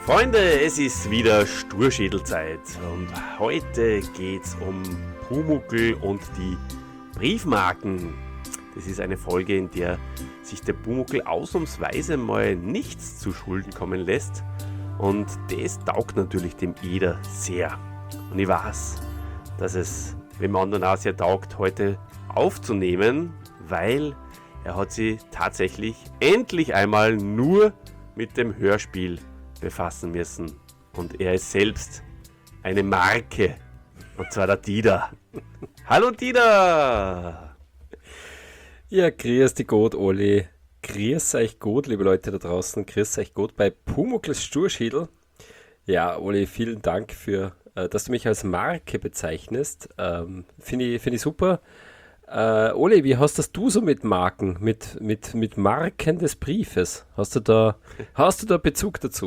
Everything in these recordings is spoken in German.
Freunde, es ist wieder Sturschädelzeit und heute geht's um Pumuckl und die Briefmarken. Das ist eine Folge, in der sich der Pumuckl ausnahmsweise mal nichts zu Schulden kommen lässt und das taugt natürlich dem Eder sehr. Und ich weiß, dass es dem anderen auch sehr taugt, heute aufzunehmen, weil er hat sich tatsächlich endlich einmal nur mit dem Hörspiel befassen müssen. Und er ist selbst eine Marke. Und zwar der Dieter. Hallo Dieter! Ja, grüß dich Gott, Oli. Grüß euch gut, liebe Leute da draußen. Grüß euch gut bei Pumuckls Sturschädel. Ja, Oli, vielen Dank für, dass du mich als Marke bezeichnest. Finde ich super. Oli, wie hast das du so mit Marken, mit Marken des Briefes? Hast du da Bezug dazu?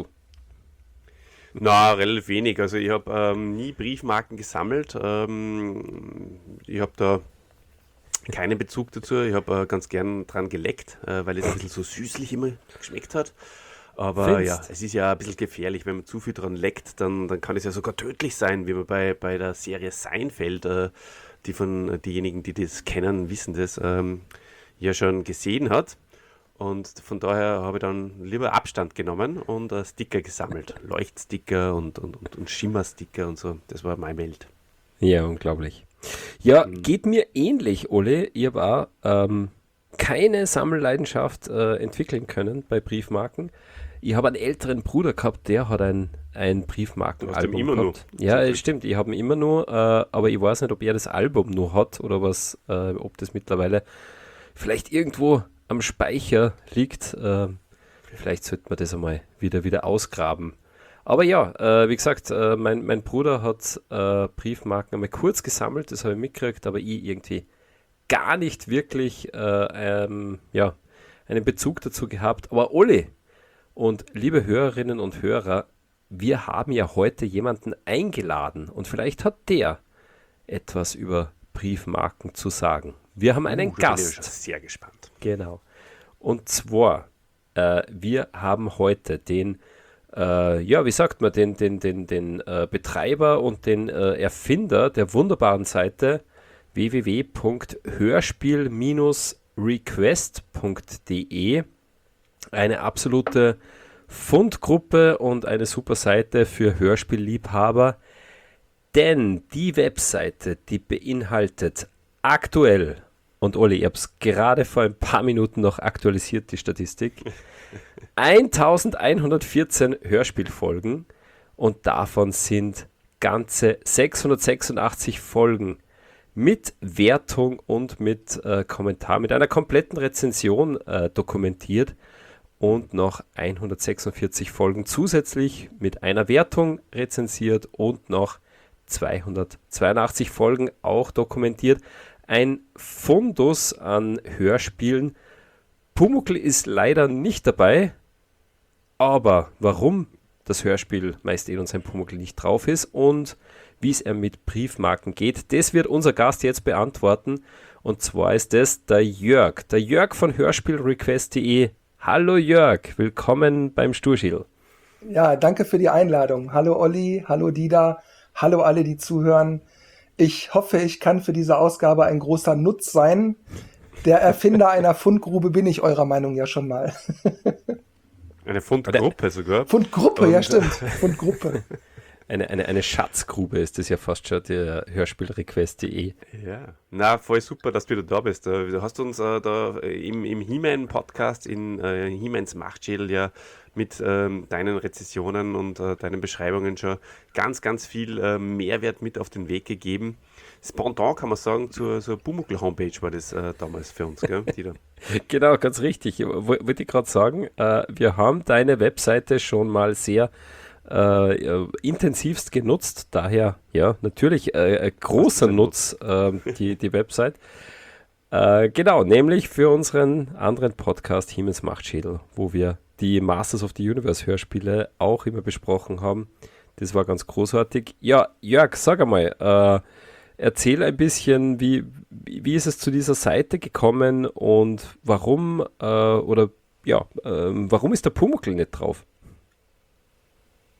Na, relativ wenig. Also ich habe nie Briefmarken gesammelt. Ich habe da keinen Bezug dazu. Ich habe ganz gern dran geleckt, weil es ein bisschen so süßlich immer geschmeckt hat. Aber Findest? ja, es ist ja ein bisschen gefährlich, wenn man zu viel dran leckt, dann kann es ja sogar tödlich sein, wie man bei der Serie Seinfeld, diejenigen, die das kennen, wissen das, ja schon gesehen hat. Und von daher habe ich dann lieber Abstand genommen und Sticker gesammelt. Leuchtsticker und Schimmersticker und so. Das war meine Welt. Ja, unglaublich. Ja, geht mir ähnlich, Ole. Ich habe auch keine Sammelleidenschaft entwickeln können bei Briefmarken. Ich habe einen älteren Bruder gehabt, der hat ein Briefmarkenalbum immer gehabt. noch? Ja, stimmt, ich habe ihn immer nur, aber ich weiß nicht, ob er das Album noch hat oder was, ob das mittlerweile vielleicht irgendwo am Speicher liegt. Vielleicht sollte man das einmal wieder ausgraben. Aber ja, wie gesagt, mein Bruder hat Briefmarken einmal kurz gesammelt, das habe ich mitgekriegt, aber ich irgendwie gar nicht wirklich einen Bezug dazu gehabt. Aber Olli und liebe Hörerinnen und Hörer, wir haben ja heute jemanden eingeladen und vielleicht hat der etwas über Briefmarken zu sagen. Wir haben einen Da bin ich Gast. schon sehr gespannt. Genau. Und zwar, wir haben heute den, wie sagt man, den Betreiber und den Erfinder der wunderbaren Seite www.hörspiel-request.de. Eine absolute Fundgruppe und eine super Seite für Hörspielliebhaber, denn die Webseite, die beinhaltet aktuell, und Olli, ich habe es gerade vor ein paar Minuten noch aktualisiert, die Statistik, 1114 Hörspielfolgen und davon sind ganze 686 Folgen mit Wertung und mit Kommentar, mit einer kompletten Rezension dokumentiert und noch 146 Folgen zusätzlich mit einer Wertung rezensiert und noch 282 Folgen auch dokumentiert. Ein Fundus an Hörspielen. Pumuckl ist leider nicht dabei, aber warum das Hörspiel Meister Ed und sein Pumuckl nicht drauf ist und wie es mit Briefmarken geht, das wird unser Gast jetzt beantworten. Und zwar ist das der Jörg von Hörspielrequest.de. Hallo Jörg, willkommen beim Sturschädel. Ja, danke für die Einladung. Hallo Olli, hallo Dieter, hallo alle, die zuhören. Ich hoffe, ich kann für diese Ausgabe ein großer Nutz sein. Der Erfinder einer Fundgrube bin ich eurer Meinung ja schon mal. Eine Fundgruppe sogar. Fundgruppe, ja stimmt. Fundgruppe. Eine Schatzgrube ist das ja fast schon, der Hörspielrequest.de. Ja, na, voll super, dass du wieder da bist. Du hast uns da im He-Man-Podcast, in He-Mans Machtschädel ja mit deinen Rezensionen und deinen Beschreibungen schon ganz, ganz viel Mehrwert mit auf den Weg gegeben. Spontan kann man sagen, zur Pumuckl-Homepage war das damals für uns, gell, Dieter? Genau, ganz richtig. Wollte ich gerade sagen, wir haben deine Webseite schon mal sehr intensivst genutzt, daher ja natürlich großer Nutz die Website. Genau, nämlich für unseren anderen Podcast He-Mans Machtschädel, wo wir die Masters of the Universe Hörspiele auch immer besprochen haben. Das war ganz großartig. Ja, Jörg, sag einmal, erzähl ein bisschen, wie ist es zu dieser Seite gekommen und warum warum ist der Pumuckl nicht drauf?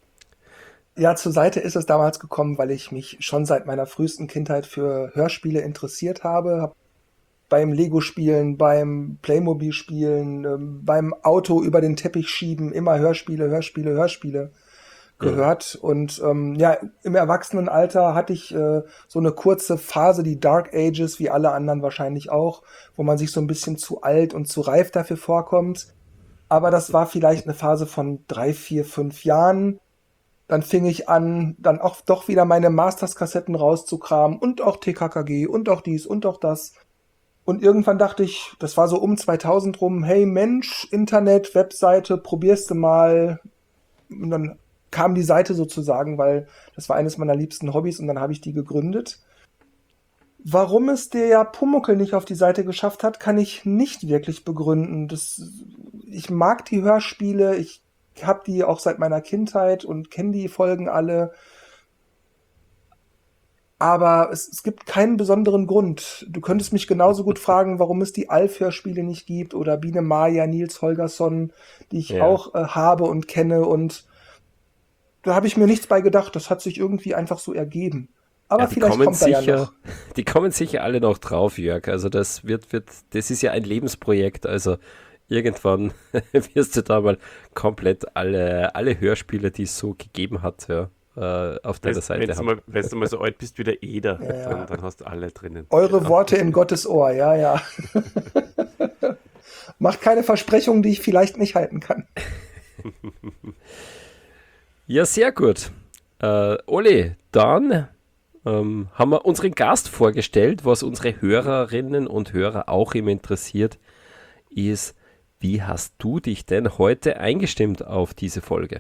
Ja, zur Seite ist es damals gekommen, weil ich mich schon seit meiner frühesten Kindheit für Hörspiele interessiert habe. Hab beim Lego-Spielen, beim Playmobil-Spielen, beim Auto über den Teppich schieben, immer Hörspiele gehört. Und ja, im Erwachsenenalter hatte ich so eine kurze Phase, die Dark Ages, wie alle anderen wahrscheinlich auch, wo man sich so ein bisschen zu alt und zu reif dafür vorkommt. Aber das war vielleicht eine Phase von 3, 4, 5 Jahren. Dann fing ich an, dann auch doch wieder meine Masters-Kassetten rauszukramen und auch TKKG und auch dies und auch das. Und irgendwann dachte ich, das war so um 2000 rum, hey Mensch, Internet, Webseite, probierst du mal. Und dann kam die Seite sozusagen, weil das war eines meiner liebsten Hobbys und dann habe ich die gegründet. Warum es der Pumuckl nicht auf die Seite geschafft hat, kann ich nicht wirklich begründen. Ich mag die Hörspiele, ich habe die auch seit meiner Kindheit und kenne die Folgen alle. Aber es gibt keinen besonderen Grund. Du könntest mich genauso gut fragen, warum es die Alf-Hörspiele nicht gibt oder Biene Maya, Nils Holgersson, die ich auch habe und kenne. Und da habe ich mir nichts bei gedacht. Das hat sich irgendwie einfach so ergeben. Aber Ja, vielleicht kommt da ja noch. die kommen sicher alle noch drauf, Jörg. Also das das ist ja ein Lebensprojekt. Also irgendwann wirst du da mal komplett alle Hörspiele, die es so gegeben hat, ja, auf deiner Seite haben. Wenn du mal so alt bist wie der Eder, Ja. dann hast du alle drinnen. Eure Genau. Worte in Gottes Ohr, ja, ja. Macht keine Versprechungen, die ich vielleicht nicht halten kann. Ja, sehr gut. Olli, dann haben wir unseren Gast vorgestellt. Was unsere Hörerinnen und Hörer auch immer interessiert, ist, wie hast du dich denn heute eingestimmt auf diese Folge?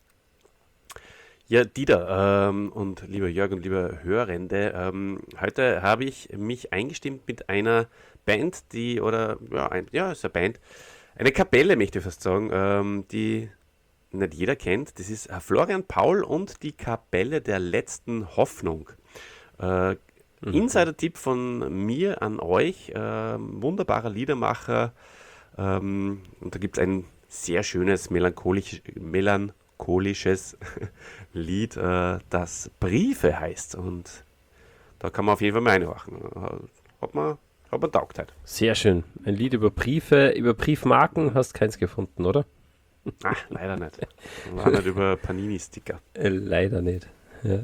Ja, Dieter und lieber Jörg und lieber Hörende, heute habe ich mich eingestimmt mit einer Band, ist eine Band, eine Kapelle, möchte ich fast sagen, die nicht jeder kennt. Das ist Florian Paul und die Kapelle der letzten Hoffnung. Insider-Tipp von mir an euch, wunderbarer Liedermacher, und da gibt es ein sehr schönes melancholisches Lied, das Briefe heißt, und da kann man auf jeden Fall mal reinhorchen. Hat man taugt halt. Sehr schön. Ein Lied über Briefe, über Briefmarken hast keins gefunden, oder? Leider nicht. War nicht über Panini-Sticker. Leider nicht. Ja,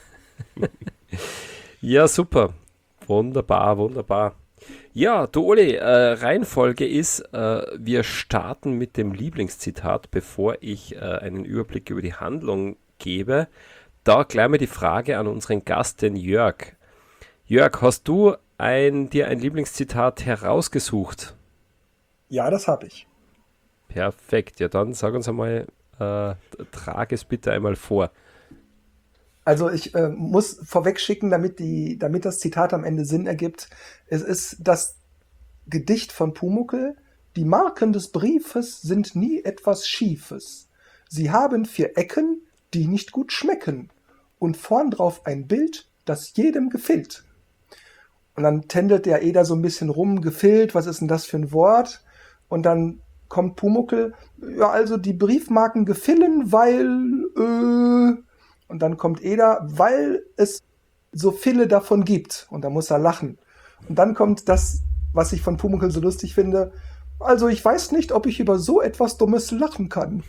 ja, super. Wunderbar, wunderbar. Ja, du Oli, Reihenfolge ist, wir starten mit dem Lieblingszitat, bevor ich einen Überblick über die Handlung gebe. Da gleich mal die Frage an unseren Gast, den Jörg. Jörg, hast du dir ein Lieblingszitat herausgesucht? Ja, das habe ich. Perfekt, ja dann sag uns einmal, trag es bitte einmal vor. Also ich muss vorweg schicken, damit das Zitat am Ende Sinn ergibt. Es ist das Gedicht von Pumuckl. Die Marken des Briefes sind nie etwas Schiefes. Sie haben 4 Ecken, die nicht gut schmecken. Und vorn drauf ein Bild, das jedem gefällt. Und dann tändelt der Eder so ein bisschen rum, gefällt, was ist denn das für ein Wort? Und dann kommt Pumuckl, ja, also die Briefmarken gefallen, weil, und dann kommt Eder, weil es so viele davon gibt. Und da muss er lachen. Und dann kommt das, was ich von Pumuckl so lustig finde. Also ich weiß nicht, ob ich über so etwas Dummes lachen kann.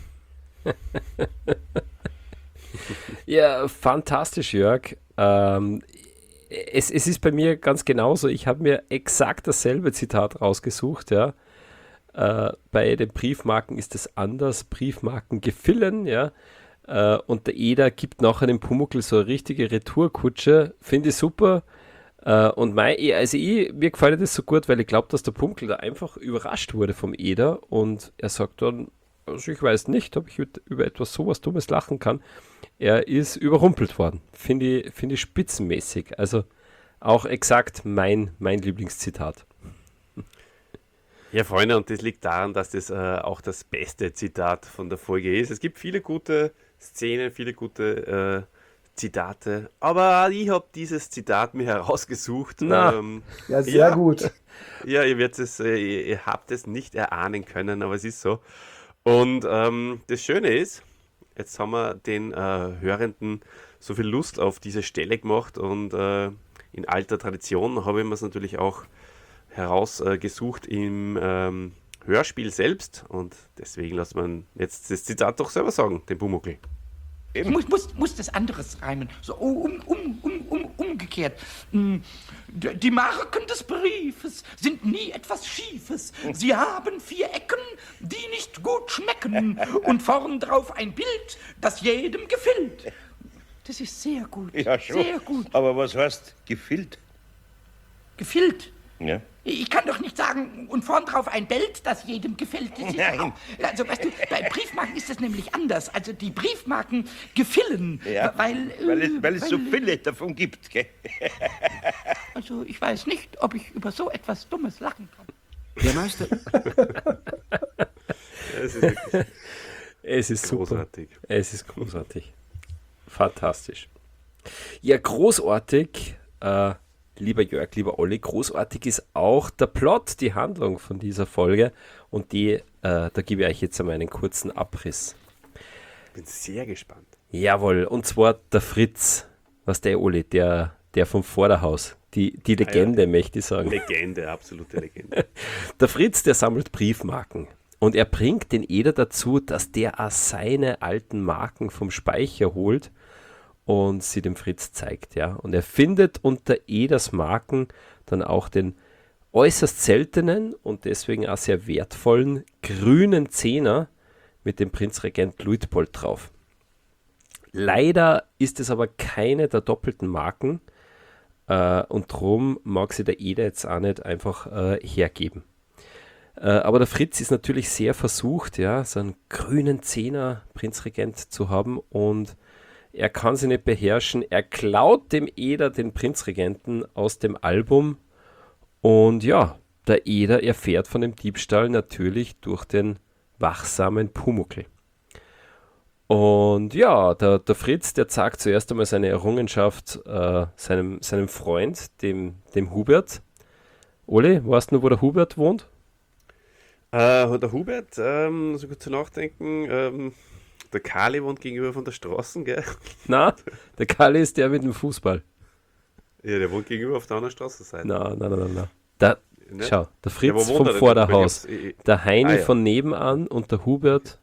Ja, fantastisch, Jörg. Es ist bei mir ganz genauso. Ich habe mir exakt dasselbe Zitat rausgesucht, ja. Bei den Briefmarken ist es anders. Briefmarken gefallen, ja. Und der Eder gibt nachher dem Pumuckl so eine richtige Retourkutsche. Finde ich super. Und mir gefällt das so gut, weil ich glaube, dass der Pumuckl da einfach überrascht wurde vom Eder. Und er sagt dann, also ich weiß nicht, ob ich über etwas sowas Dummes lachen kann. Er ist überrumpelt worden. Finde ich spitzenmäßig. Also auch exakt mein Lieblingszitat. Ja, Freunde, und das liegt daran, dass das auch das beste Zitat von der Folge ist. Es gibt viele gute Szenen, viele gute Zitate, aber ich habe dieses Zitat mir herausgesucht. Na. Ja, sehr gut. Ja, ihr habt es nicht erahnen können, aber es ist so. Und das Schöne ist, Jetzt haben wir den Hörenden so viel Lust auf diese Stelle gemacht und in alter Tradition habe ich mir es natürlich auch herausgesucht im Hörspiel selbst und deswegen lassen wir jetzt das Zitat doch selber sagen, den Pumuckl. Ich muss das anderes reimen. So umgekehrt. Die Marken des Briefes sind nie etwas Schiefes. Sie haben 4 Ecken, die nicht gut schmecken. Und vorn drauf ein Bild, das jedem gefällt. Das ist sehr gut. Ja, schon. Sehr gut. Aber was heißt gefüllt? Gefällt? Ja. Ich kann doch nicht sagen, und vorn drauf ein Bild, das jedem gefällt. Das ist Nein. also, weißt du, bei Briefmarken ist das nämlich anders. Also, die Briefmarken gefallen, Ja, weil es so viele davon gibt, gell? Also, ich weiß nicht, ob ich über so etwas Dummes lachen kann. Der Meister. Es ist wirklich Es ist super. großartig. Es ist großartig. Fantastisch. Ja, großartig, lieber Jörg, lieber Olli, großartig ist auch der Plot, die Handlung von dieser Folge. Und da gebe ich euch jetzt einmal einen kurzen Abriss. Bin sehr gespannt. Jawohl, und zwar der Fritz, was der Olli, der vom Vorderhaus, die Legende, möchte ich sagen. Legende, absolute Legende. Der Fritz, der sammelt Briefmarken. Und er bringt den Eder dazu, dass der auch seine alten Marken vom Speicher holt und sie dem Fritz zeigt. Ja. Und er findet unter Eders Marken dann auch den äußerst seltenen und deswegen auch sehr wertvollen grünen Zehner mit dem Prinzregent Luitpold drauf. Leider ist es aber keine der doppelten Marken und darum mag sie der Eder jetzt auch nicht einfach hergeben. Aber der Fritz ist natürlich sehr versucht, ja, so einen grünen Zehner Prinzregent zu haben und er kann sie nicht beherrschen. Er klaut dem Eder den Prinzregenten aus dem Album und ja, der Eder erfährt von dem Diebstahl natürlich durch den wachsamen Pumuckl. Und ja, der Fritz, der zeigt zuerst einmal seine Errungenschaft seinem Freund, dem Hubert. Oli, weißt du noch, wo der Hubert wohnt? Der Hubert, so gut zu nachdenken, der Kali wohnt gegenüber von der Straße, gell? Na, der Kalle ist der mit dem Fußball. Ja, der wohnt gegenüber auf der anderen Straßenseite. Na. Da, Ne? schau, der Ja, Fritz wo wohnt vom er denn? Vorderhaus, der Heini Ah, ja. von nebenan und der Hubert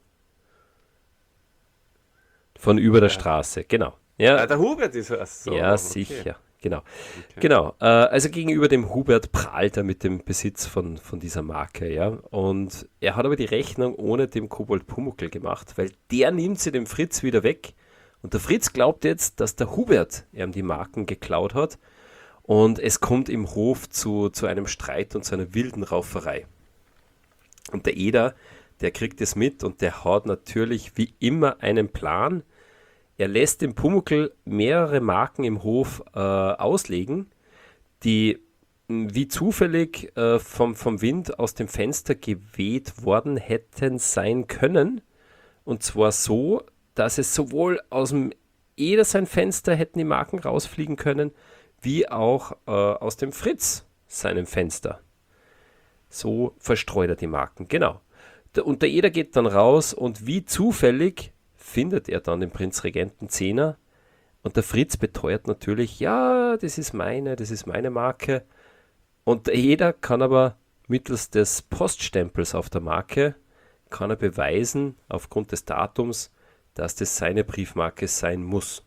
von über der Straße, genau. Ja, Der Hubert ist so. ja, okay. sicher, genau. Genau, also gegenüber dem Hubert prahlt er mit dem Besitz von dieser Marke, ja. Und er hat aber die Rechnung ohne dem Kobold Pumuckl gemacht, weil der nimmt sie dem Fritz wieder weg. Und der Fritz glaubt jetzt, dass der Hubert ihm die Marken geklaut hat. Und es kommt im Hof zu einem Streit und zu einer wilden Rauferei. Und der Eder, der kriegt es mit und der hat natürlich wie immer einen Plan. Er lässt dem Pumuckl mehrere Marken im Hof auslegen, die wie zufällig vom Wind aus dem Fenster geweht worden hätten sein können. Und zwar so, dass es sowohl aus dem Eder sein Fenster hätten die Marken rausfliegen können, wie auch aus dem Fritz seinem Fenster. So verstreut er die Marken, genau. Und der Eder geht dann raus und wie zufällig findet er dann den Prinzregenten Zehner und der Fritz beteuert natürlich, ja, das ist meine Marke. Und der Eder kann aber mittels des Poststempels auf der Marke, kann er beweisen, aufgrund des Datums, dass das seine Briefmarke sein muss.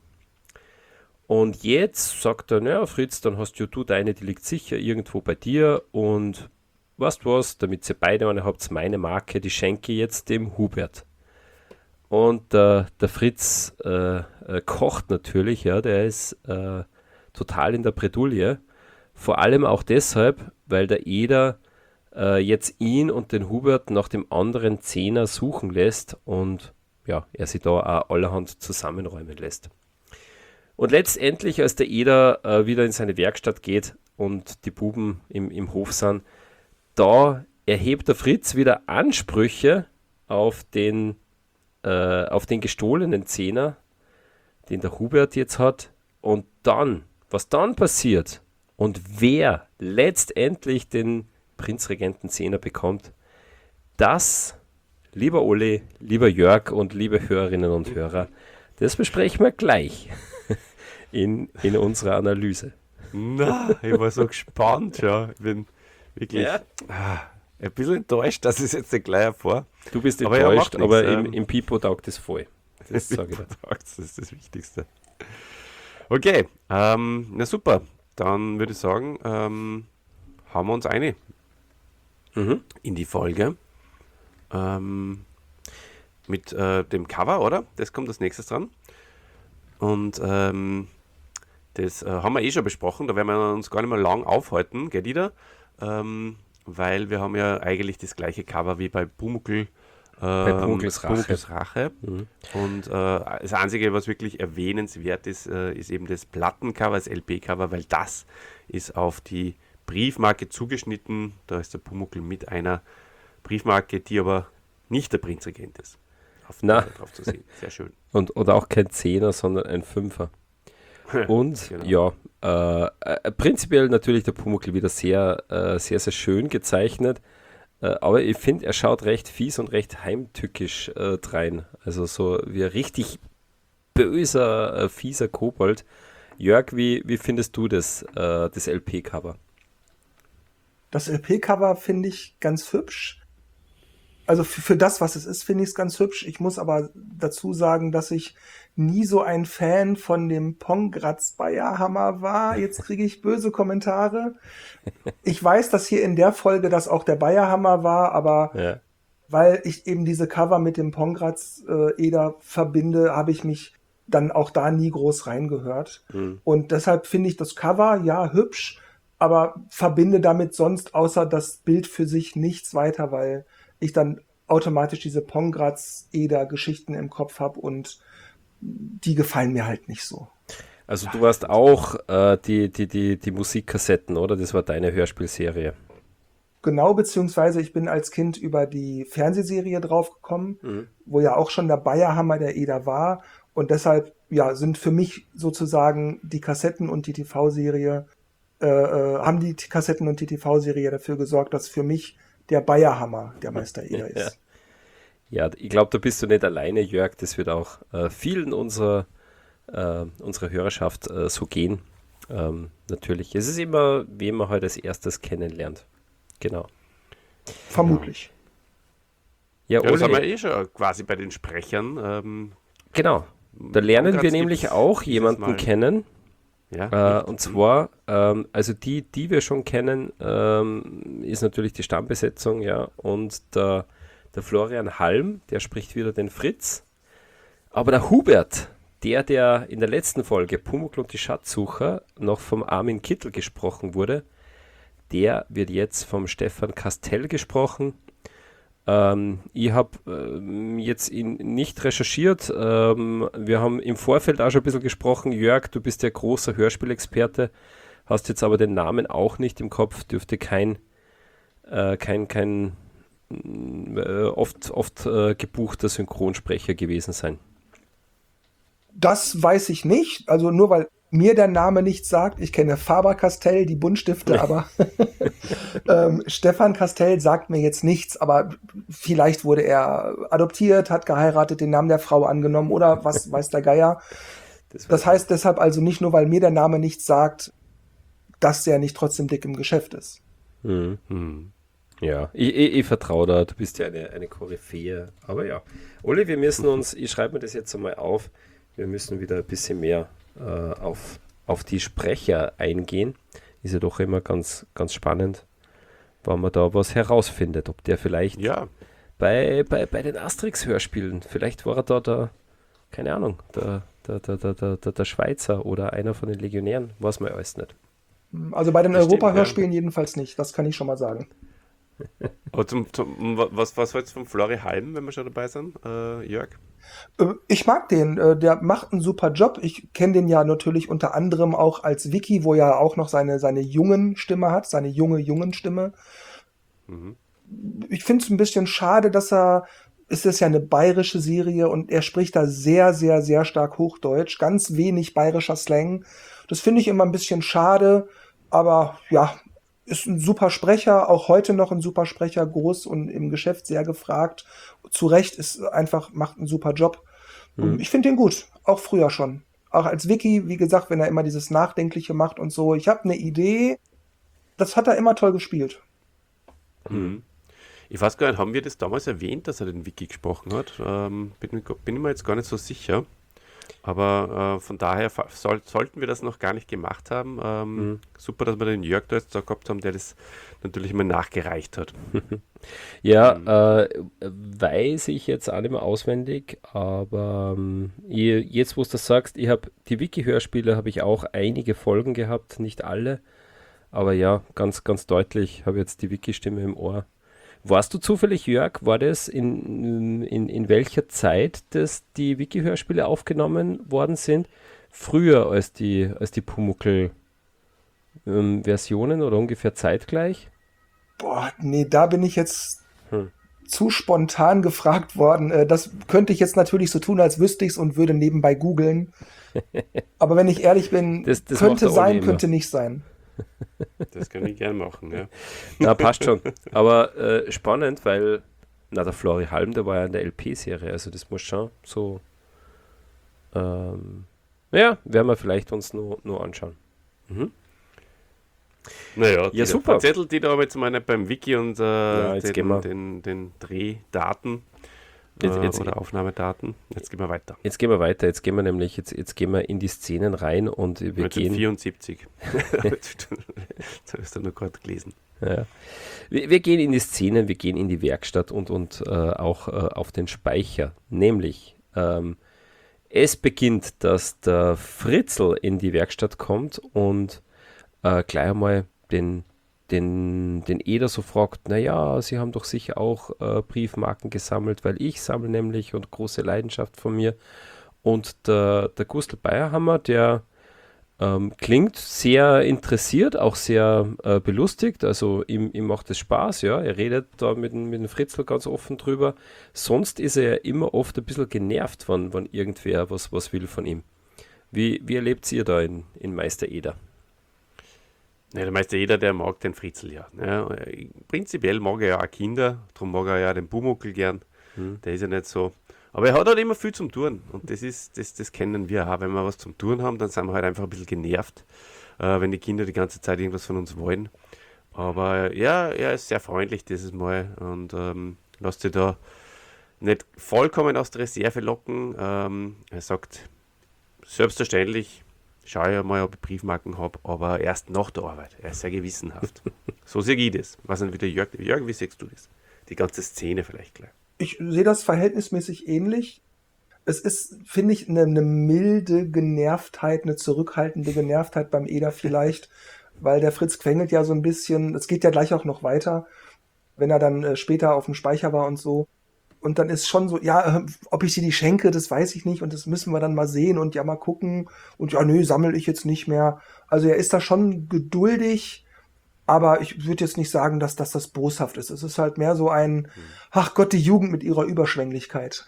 Und jetzt sagt er, naja Fritz, dann hast du deine, die liegt sicher irgendwo bei dir und weißt du was, damit ihr beide eine habt, meine Marke, die schenke ich jetzt dem Hubert. Und der Fritz kocht natürlich, ja, der ist total in der Bredouille. Vor allem auch deshalb, weil der Eder jetzt ihn und den Hubert nach dem anderen Zehner suchen lässt und ja, er sich da auch allerhand zusammenräumen lässt. Und letztendlich, als der Eder wieder in seine Werkstatt geht und die Buben im Hof sind, da erhebt der Fritz wieder Ansprüche auf den gestohlenen Zehner, den der Hubert jetzt hat. Und dann, was dann passiert und wer letztendlich den Prinzregenten Zehner bekommt, das, Lieber Uli, lieber Jörg und liebe Hörerinnen und Hörer, das besprechen wir gleich in unserer Analyse. Na, ich war so gespannt, ja. Ich bin wirklich ein bisschen enttäuscht, dass ich es jetzt nicht gleich erfahre. Du bist Aber ja, enttäuscht, macht aber nichts, im Pipo taugt es voll. Das sage ich dir. Das ist das Wichtigste. Okay, na super. Dann würde ich sagen, haben wir uns eine in die Folge. Mit dem Cover, oder? Das kommt als nächstes dran. Und das haben wir eh schon besprochen, da werden wir uns gar nicht mehr lang aufhalten, gell, Dieter? Weil wir haben ja eigentlich das gleiche Cover wie bei Pumuckl. Bei Pumuckls Rache. Pumuckls Rache. Und das Einzige, was wirklich erwähnenswert ist, ist eben das Plattencover, das LP-Cover, weil das ist auf die Briefmarke zugeschnitten. Da ist der Pumuckl mit einer Briefmarke, die aber nicht der Prinzregent ist. Drauf zu sehen. Sehr schön. Oder auch kein Zehner, sondern ein Fünfer. Und Genau. prinzipiell natürlich der Pumuckl wieder sehr, sehr, sehr schön gezeichnet. Aber ich finde, er schaut recht fies und recht heimtückisch drein. Also so wie ein richtig böser, fieser Kobold. Jörg, wie findest du das LP-Cover? Das LP-Cover finde ich ganz hübsch. Also für das, was es ist, finde ich es ganz hübsch. Ich muss aber dazu sagen, dass ich nie so ein Fan von dem Pongratz-Bayerhammer war. Jetzt kriege ich böse Kommentare. Ich weiß, dass hier in der Folge das auch der Bayerhammer war, aber weil ich eben diese Cover mit dem Pongratz-Eder verbinde, habe ich mich dann auch da nie groß reingehört. Und deshalb finde ich das Cover, ja, hübsch, aber verbinde damit sonst außer das Bild für sich nichts weiter, weil ich dann automatisch diese Pongratz-Eder-Geschichten im Kopf habe und die gefallen mir halt nicht so. Also du warst auch die Musikkassetten, oder? Das war deine Hörspielserie. Genau, beziehungsweise ich bin als Kind über die Fernsehserie draufgekommen, wo ja auch schon der Bayerhammer der Eder war. Und deshalb sind für mich sozusagen die Kassetten und die TV-Serie, haben die Kassetten und die TV-Serie dafür gesorgt, dass für mich der Bayerhammer der Meister Eder ist. Ja, ich glaube, da bist du nicht alleine, Jörg. Das wird auch vielen unserer Hörerschaft so gehen. Natürlich. Es ist immer, wen man halt als erstes kennenlernt. Genau. Vermutlich. Ja, Ja, das haben wir Oli, eh schon quasi bei den Sprechern. genau. Da lernen wir Pongratz nämlich gibt's auch dieses jemanden Mal. kennen. Ja, Und zwar, also die wir schon kennen, ist natürlich die Stammbesetzung, ja. Und der Florian Halm, der spricht wieder den Fritz. Aber der Hubert, der in der letzten Folge Pumuckl und die Schatzsucher noch vom Armin Kittel gesprochen wurde, der wird jetzt vom Stefan Castell gesprochen. Ich habe jetzt ihn nicht recherchiert. Wir haben im Vorfeld auch schon ein bisschen gesprochen. Jörg, du bist ja großer Hörspielexperte, hast jetzt aber den Namen auch nicht im Kopf, dürfte kein oft gebuchter Synchronsprecher gewesen sein. Das weiß ich nicht. Also nur weil mir der Name nichts sagt. Ich kenne Faber-Castell, die Buntstifte, aber Stefan Castell sagt mir jetzt nichts. Aber vielleicht wurde er adoptiert, hat geheiratet, den Namen der Frau angenommen oder was weiß der Geier. Das heißt deshalb also nicht nur, weil mir der Name nichts sagt, dass der nicht trotzdem dick im Geschäft ist. Ja, ich vertraue da, du bist ja eine Koryphäe. Aber ja, Olli, wir müssen uns, ich schreibe mir das jetzt einmal auf, wir müssen wieder ein bisschen mehr auf die Sprecher eingehen. Ist ja doch immer ganz, ganz spannend, wenn man da was herausfindet, ob der vielleicht bei den Asterix-Hörspielen, vielleicht war er da keine Ahnung, der Schweizer oder einer von den Legionären, weiß man alles nicht. Also bei den Das stimmt, Europa-Hörspielen jedenfalls nicht, das kann ich schon mal sagen. Aber was hältst du von Flori Halm, wenn wir schon dabei sind, Jörg? Ich mag den, der macht einen super Job. Ich kenne den ja natürlich unter anderem auch als Wiki, wo er auch noch seine jungen Stimme hat, seine jungen Stimme. Ich finde es ein bisschen schade, es ist ja eine bayerische Serie und er spricht da sehr, sehr, sehr stark Hochdeutsch, ganz wenig bayerischer Slang. Das finde ich immer ein bisschen schade, aber ja, ist ein super Sprecher, auch heute noch ein super Sprecher, groß und im Geschäft sehr gefragt. Zu Recht macht einen super Job. Und ich finde den gut, auch früher schon. Auch als Vicky, wie gesagt, wenn er immer dieses Nachdenkliche macht und so. Ich habe eine Idee, das hat er immer toll gespielt. Ich weiß gar nicht, haben wir das damals erwähnt, dass er den Wiki gesprochen hat? Bin ich mir jetzt gar nicht so sicher. Aber von daher sollten wir das noch gar nicht gemacht haben. Super, dass wir den Jörg da jetzt da gehabt haben, der das natürlich mal nachgereicht hat. Ja, weiß ich jetzt auch nicht mehr auswendig, aber jetzt, wo du das sagst, ich habe die Wiki-Hörspiele, habe ich auch einige Folgen gehabt, nicht alle, aber ja, ganz, ganz deutlich habe ich jetzt die Wiki-Stimme im Ohr. Warst du zufällig, Jörg, war das in welcher Zeit, dass die Wiki-Hörspiele aufgenommen worden sind? Früher als die Pumuckl-Versionen oder ungefähr zeitgleich? Boah, nee, da bin ich jetzt zu spontan gefragt worden. Das könnte ich jetzt natürlich so tun, als wüsste ich es und würde nebenbei googeln. Aber wenn ich ehrlich bin, Das macht könnte der Olli sein, immer. könnte nicht sein. Das kann ich gern machen, ja. Na, passt schon. Aber spannend, weil der Flori Halm, der war ja in der LP-Serie, also das muss schon so werden wir vielleicht uns nur anschauen. Naja, Ja, super. Verzettelt die da aber jetzt mal nicht beim Wiki und jetzt gehen wir. den Drehdaten Jetzt- oder Aufnahmedaten. Jetzt gehen wir weiter. Jetzt gehen wir weiter, jetzt gehen wir in die Szenen rein und wir gehen. 1974. Das hast du nur gerade gelesen. Ja. Wir gehen in die Szenen, wir gehen in die Werkstatt und auch auf den Speicher. Nämlich, es beginnt, dass der Fritzl in die Werkstatt kommt und gleich einmal den Eder so fragt, naja, Sie haben doch sicher auch Briefmarken gesammelt, weil ich sammle nämlich und große Leidenschaft von mir. Und der Gustl Bayerhammer, der klingt sehr interessiert, auch sehr belustigt, also ihm macht es Spaß, ja, er redet da mit dem Fritzl ganz offen drüber. Sonst ist er ja immer oft ein bisschen genervt, wenn irgendwer was will von ihm. Wie erlebt ihr da in Meister Eder? Ja, der Meister jeder, der mag den Fritzl ja. Prinzipiell mag er ja auch Kinder, darum mag er ja den Pumuckl gern. Der ist ja nicht so. Aber er hat halt immer viel zum Tun und das kennen wir auch. Wenn wir was zum Tun haben, dann sind wir halt einfach ein bisschen genervt, wenn die Kinder die ganze Zeit irgendwas von uns wollen. Aber ja, er ist sehr freundlich dieses Mal und lässt sich da nicht vollkommen aus der Reserve locken. Er sagt, selbstverständlich, schau ja mal, ob ich Briefmarken habe, aber erst nach der Arbeit. Er ist sehr gewissenhaft. So sehe ich das. Was denn wieder Jörg, wie siehst du das? Die ganze Szene vielleicht gleich. Ich sehe das verhältnismäßig ähnlich. Es ist, finde ich, eine milde Genervtheit, eine zurückhaltende Genervtheit beim Eder vielleicht, weil der Fritz quengelt ja so ein bisschen, es geht ja gleich auch noch weiter, wenn er dann später auf dem Speicher war und so. Und dann ist schon so, ja, ob ich sie die schenke, das weiß ich nicht und das müssen wir dann mal sehen und ja mal gucken und ja, nö, sammle ich jetzt nicht mehr. Also er ist da schon geduldig, aber ich würde jetzt nicht sagen, dass das boshaft ist. Es ist halt mehr so ein, ach Gott, die Jugend mit ihrer Überschwänglichkeit.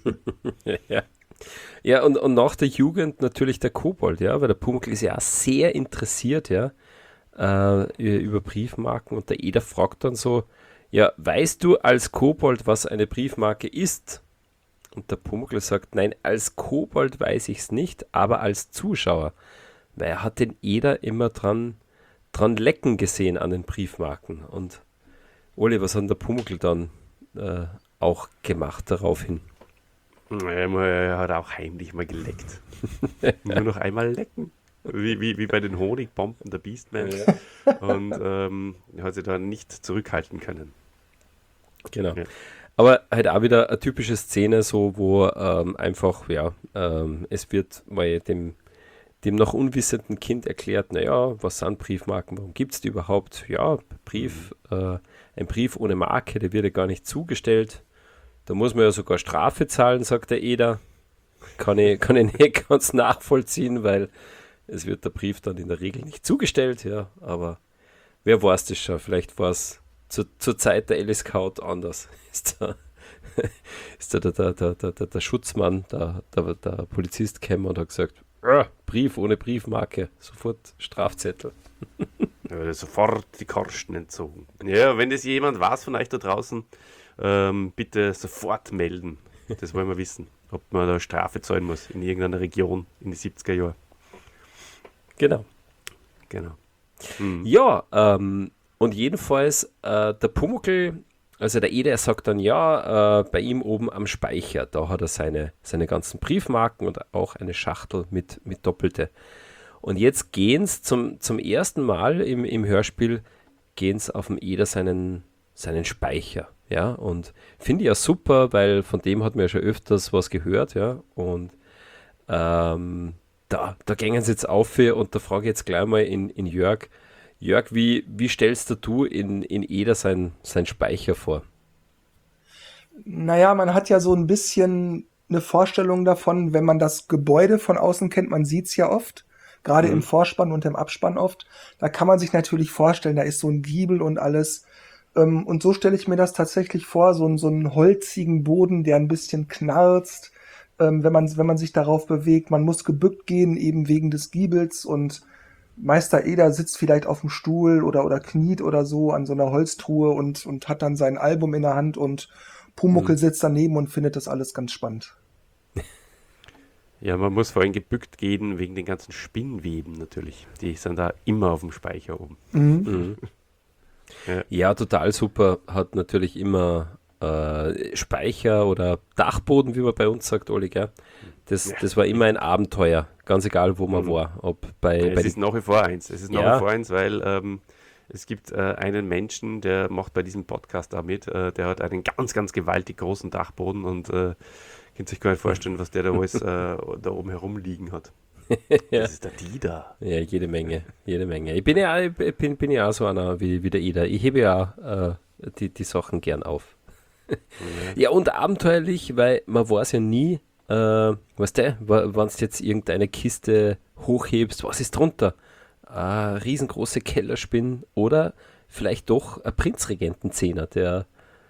Ja, und nach der Jugend natürlich der Kobold, ja, weil der Pumuckl ist ja auch sehr interessiert, ja, über Briefmarken und der Eder fragt dann so, ja, weißt du als Kobold, was eine Briefmarke ist? Und der Pumuckl sagt, nein, als Kobold weiß ich es nicht, aber als Zuschauer. Weil er hat den Eder immer dran lecken gesehen an den Briefmarken. Und Oli, was hat denn der Pumuckl dann auch gemacht daraufhin? Er hat auch heimlich mal geleckt. Nur noch einmal lecken. Wie bei den Honigbomben der Beastman. Und er hat sich da nicht zurückhalten können. Genau. Ja. Aber halt auch wieder eine typische Szene, so wo einfach, ja, es wird mal dem noch unwissenden Kind erklärt, naja, was sind Briefmarken, warum gibt es die überhaupt? Ja, ein Brief ohne Marke, der wird ja gar nicht zugestellt. Da muss man ja sogar Strafe zahlen, sagt der Eder. Kann ich nicht ganz nachvollziehen, weil es wird der Brief dann in der Regel nicht zugestellt, ja, aber wer weiß das schon, vielleicht war es zur Zeit der LSK anders. Ist der Schutzmann, der Polizist gekommen und hat gesagt, Brief ohne Briefmarke, sofort Strafzettel. Sofort die Korsten entzogen. Ja, wenn das jemand weiß von euch da draußen, bitte sofort melden. Das wollen wir wissen, ob man da Strafe zahlen muss in irgendeiner Region in die 70er Jahre. Genau. Ja, und jedenfalls der Pumuckl, also der Eder sagt dann, bei ihm oben am Speicher, da hat er seine ganzen Briefmarken und auch eine Schachtel mit Doppelte. Und jetzt gehen es zum ersten Mal im Hörspiel, gehen es auf dem Eder seinen Speicher. Ja, und finde ich ja super, weil von dem hat man ja schon öfters was gehört, ja, und da gehen sie jetzt auf und da frage ich jetzt gleich mal in Jörg. Jörg, wie stellst du in Eder sein Speicher vor? Naja, man hat ja so ein bisschen eine Vorstellung davon, wenn man das Gebäude von außen kennt, man sieht's ja oft, gerade im Vorspann und im Abspann oft, da kann man sich natürlich vorstellen, da ist so ein Giebel und alles. Und so stelle ich mir das tatsächlich vor, so einen holzigen Boden, der ein bisschen knarzt, wenn man sich darauf bewegt. Man muss gebückt gehen, eben wegen des Giebels, und Meister Eder sitzt vielleicht auf dem Stuhl oder kniet oder so an so einer Holztruhe und hat dann sein Album in der Hand, und Pumuckl sitzt daneben und findet das alles ganz spannend. Ja, man muss vor allem gebückt gehen wegen den ganzen Spinnweben natürlich. Die sind da immer auf dem Speicher oben. Ja, total super. Hat natürlich immer Speicher oder Dachboden, wie man bei uns sagt, Olli, gell? Das war immer ein Abenteuer, ganz egal, wo man war. Es ist nach wie vor eins. Weil es gibt einen Menschen, der macht bei diesem Podcast da mit, der hat einen ganz, ganz gewaltig großen Dachboden und könnt sich gar nicht vorstellen, was der da alles da oben herumliegen hat. Das ist der Dieter. Ja, jede Menge. Ich bin ja auch so einer wie der Eder. Ich hebe ja die Sachen gern auf. Ja, und abenteuerlich, weil man weiß ja nie, weißt du, wenn du jetzt irgendeine Kiste hochhebst, was ist drunter? Riesengroße Kellerspinnen oder vielleicht doch ein Prinzregentenzehner, der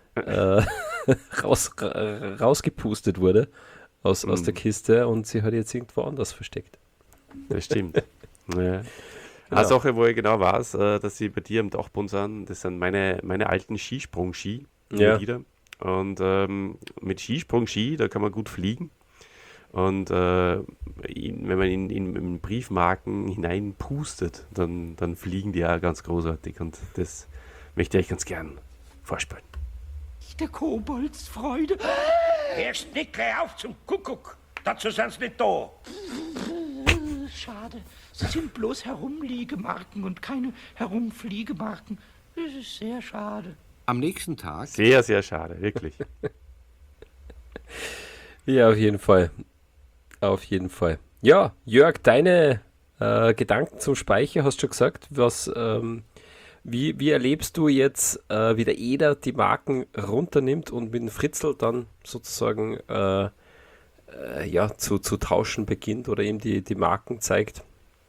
rausgepustet wurde aus der Kiste und sie hat jetzt irgendwo anders versteckt. Das stimmt. Ja. Eine Sache, wo ich genau weiß, dass sie bei dir am Dachboden sind, das sind meine alten Skisprung-Ski. Ja. Wieder. Und mit Skisprung-Ski, da kann man gut fliegen. Und wenn man in Briefmarken hineinpustet, dann fliegen die ja ganz großartig. Und das möchte ich ganz gern vorspielen. Der Koboldsfreude. Erst nicht gleich auf zum Kuckuck. Dazu sind sie nicht da. Schade. Sie sind bloß Herumliegemarken und keine Herumfliegemarken. Das ist sehr schade. Am nächsten Tag. Sehr, sehr schade, wirklich. Ja, auf jeden Fall. Ja, Jörg, deine Gedanken zum Speicher, hast du schon gesagt. Wie erlebst du jetzt, wie der Eder die Marken runternimmt und mit dem Fritzl dann sozusagen zu tauschen beginnt oder ihm die Marken zeigt?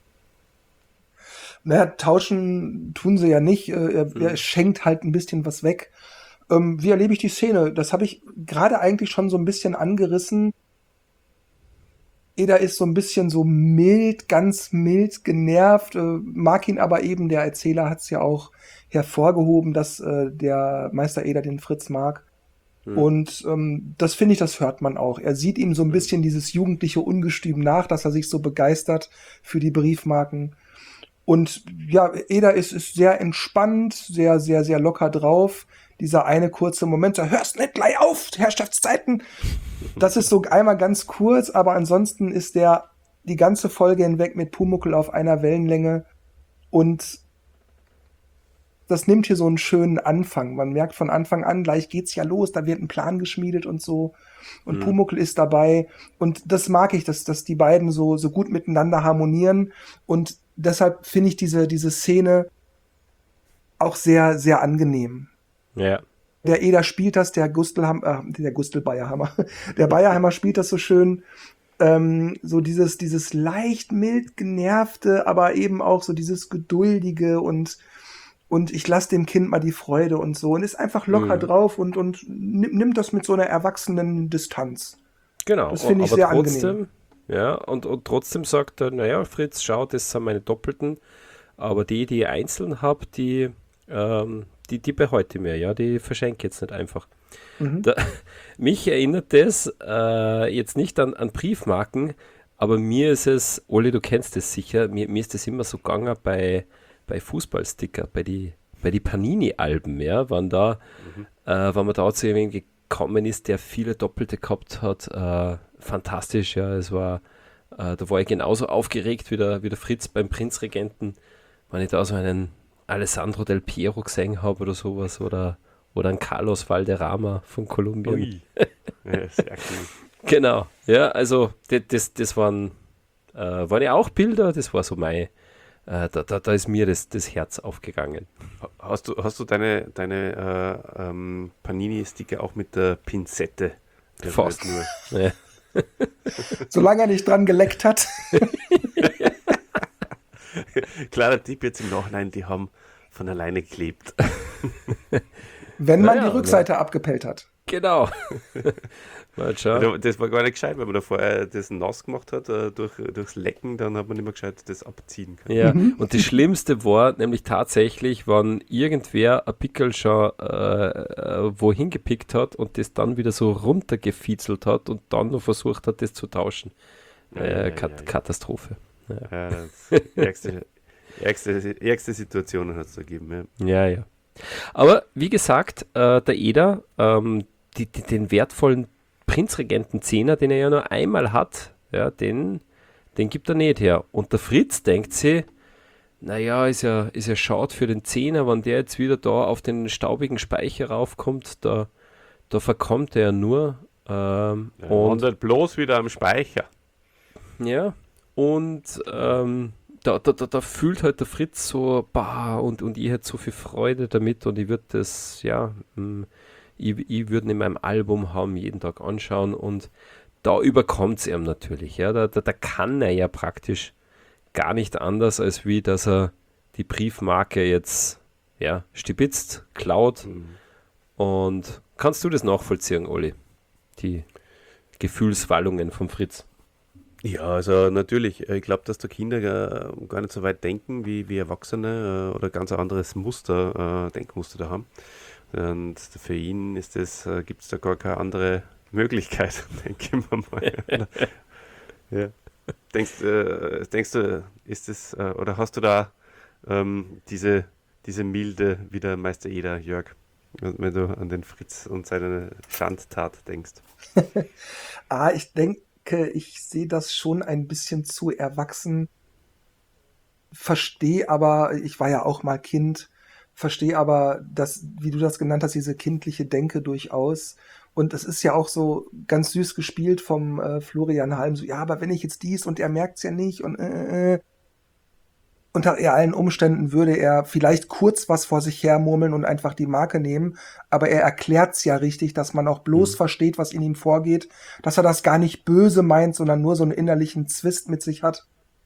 Naja, tauschen tun sie ja nicht. Er schenkt halt ein bisschen was weg. Wie erlebe ich die Szene? Das habe ich gerade eigentlich schon so ein bisschen angerissen. Eder ist so ein bisschen so mild, ganz mild genervt, mag ihn aber eben, der Erzähler hat es ja auch hervorgehoben, dass der Meister Eder den Fritz mag. Und das finde ich, das hört man auch. Er sieht ihm so ein bisschen dieses jugendliche Ungestüm nach, dass er sich so begeistert für die Briefmarken. Und ja, Eder ist sehr entspannt, sehr, sehr, sehr locker drauf. Dieser eine kurze Moment, da hörst nicht gleich auf, Herrschaftszeiten. Das ist so einmal ganz kurz, aber ansonsten ist der die ganze Folge hinweg mit Pumuckl auf einer Wellenlänge. Und das nimmt hier so einen schönen Anfang. Man merkt von Anfang an, gleich geht's ja los, da wird ein Plan geschmiedet und so. Und Pumuckl ist dabei. Und das mag ich, dass die beiden so gut miteinander harmonieren. Und deshalb finde ich diese Szene auch sehr, sehr angenehm. Ja. Der Eder spielt das, der Bayerhammer spielt das so schön. So dieses leicht mild genervte, aber eben auch so dieses geduldige und ich lasse dem Kind mal die Freude und so und ist einfach locker drauf und nimmt das mit so einer erwachsenen Distanz. Genau. Das finde ich aber sehr trotzdem, angenehm. Ja, und trotzdem sagt er, naja, Fritz, schau, das sind meine Doppelten. aber die ich einzeln habe, die behalte ich mir, ja, die verschenke ich jetzt nicht einfach. Mich erinnert das jetzt nicht an Briefmarken, aber mir ist es, Olli, du kennst das sicher, mir ist das immer so gegangen bei Fußballsticker, bei die Panini-Alben, ja, wenn man da zu jemandem gekommen ist, der viele Doppelte gehabt hat, fantastisch, ja, es war, da war ich genauso aufgeregt wie der Fritz beim Prinzregenten, wenn ich da so einen Alessandro Del Piero gesehen habe oder sowas, oder einen Carlos Valderrama von Kolumbien. Ui. Ja, sehr cool. Genau, ja, also das waren ja auch Bilder, das war so mein, da ist mir das Herz aufgegangen. Hast du deine Panini-Sticker auch mit der Pinzette? Fast. Nur. Ja. Solange er nicht dran geleckt hat. Klarer Tipp jetzt im Nachhinein, die haben von alleine geklebt. Wenn man Naja, die Rückseite abgepellt hat. Genau. Mal schauen. Das war gar nicht gescheit, wenn man da vorher das nass gemacht hat, durchs Lecken, dann hat man nicht mehr gescheit das abziehen können. Ja, und das Schlimmste war nämlich tatsächlich, wenn irgendwer ein Pickel schon wohin gepickt hat und das dann wieder so runtergefiezelt hat und dann noch versucht hat, das zu tauschen. Katastrophe. Ja, das ärgste Situationen hat es da gegeben. Ja. Aber wie gesagt, der Eder, den wertvollen Prinzregenten 10er, den er ja nur einmal hat, ja, den gibt er nicht her. Und der Fritz denkt sich, naja, ist ja schade für den 10er, wenn der jetzt wieder da auf den staubigen Speicher raufkommt, da verkommt er nur. Und halt bloß wieder am Speicher. Ja, und da fühlt halt der Fritz so, und ich hätte so viel Freude damit und ich würde das, ich würde in meinem Album haben, jeden Tag anschauen und da überkommt es ihm natürlich. Ja, da kann er ja praktisch gar nicht anders, als wie, dass er die Briefmarke jetzt stibitzt, klaut. Und kannst du das nachvollziehen, Olli? Die Gefühlswallungen vom Fritz. Ja, also natürlich. Ich glaube, dass da Kinder gar nicht so weit denken wie Erwachsene oder ganz ein anderes Denkmuster da haben. Und für ihn ist gibt es da gar keine andere Möglichkeit, denke ich mir mal. Ja. Denkst du, ist es, oder hast du da diese Milde wie der Meister Eder, Jörg, wenn du an den Fritz und seine Schandtat denkst? Ich denke, ich sehe das schon ein bisschen zu erwachsen. Verstehe aber, ich war ja auch mal Kind, verstehe aber, dass, wie du das genannt hast, diese kindliche Denke durchaus. Und es ist ja auch so ganz süß gespielt vom Florian Halm, so, ja, aber wenn ich jetzt dies und er merkt es ja nicht und unter allen Umständen würde er vielleicht kurz was vor sich her murmeln und einfach die Marke nehmen, aber er erklärt es ja richtig, dass man auch bloß versteht, was in ihm vorgeht, dass er das gar nicht böse meint, sondern nur so einen innerlichen Zwist mit sich hat.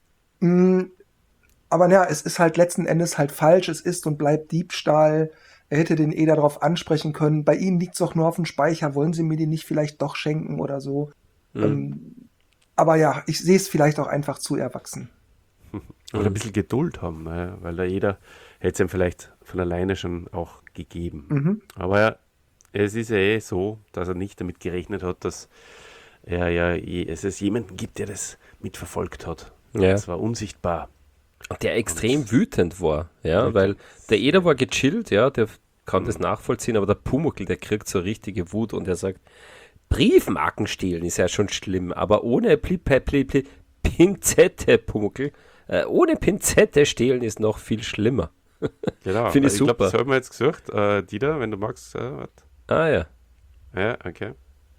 Aber naja, es ist halt letzten Endes halt falsch, es ist und bleibt Diebstahl. Er hätte den Eder darauf ansprechen können, bei Ihnen liegt's doch nur auf dem Speicher, wollen Sie mir den nicht vielleicht doch schenken oder so. Aber ja, ich sehe es vielleicht auch einfach zu erwachsen. Oder ein bisschen Geduld haben, ne? Weil jeder hätte es ihm vielleicht von alleine schon auch gegeben. Aber es ist ja so, dass er nicht damit gerechnet hat, dass es jemanden gibt, der das mitverfolgt hat. Ja. Das war unsichtbar. Der extrem wütend war, ja, weil der Eder war gechillt, ja, der kann das nachvollziehen, aber der Pumuckl, der kriegt so richtige Wut und er sagt, Briefmarken stehlen ist ja schon schlimm, aber ohne Pinzette, Pumuckl, ohne Pinzette stehlen ist noch viel schlimmer. Genau. Finde ich super. Ich glaube, das haben wir jetzt gesagt. Dieter, wenn du magst. Ja. Ja, okay.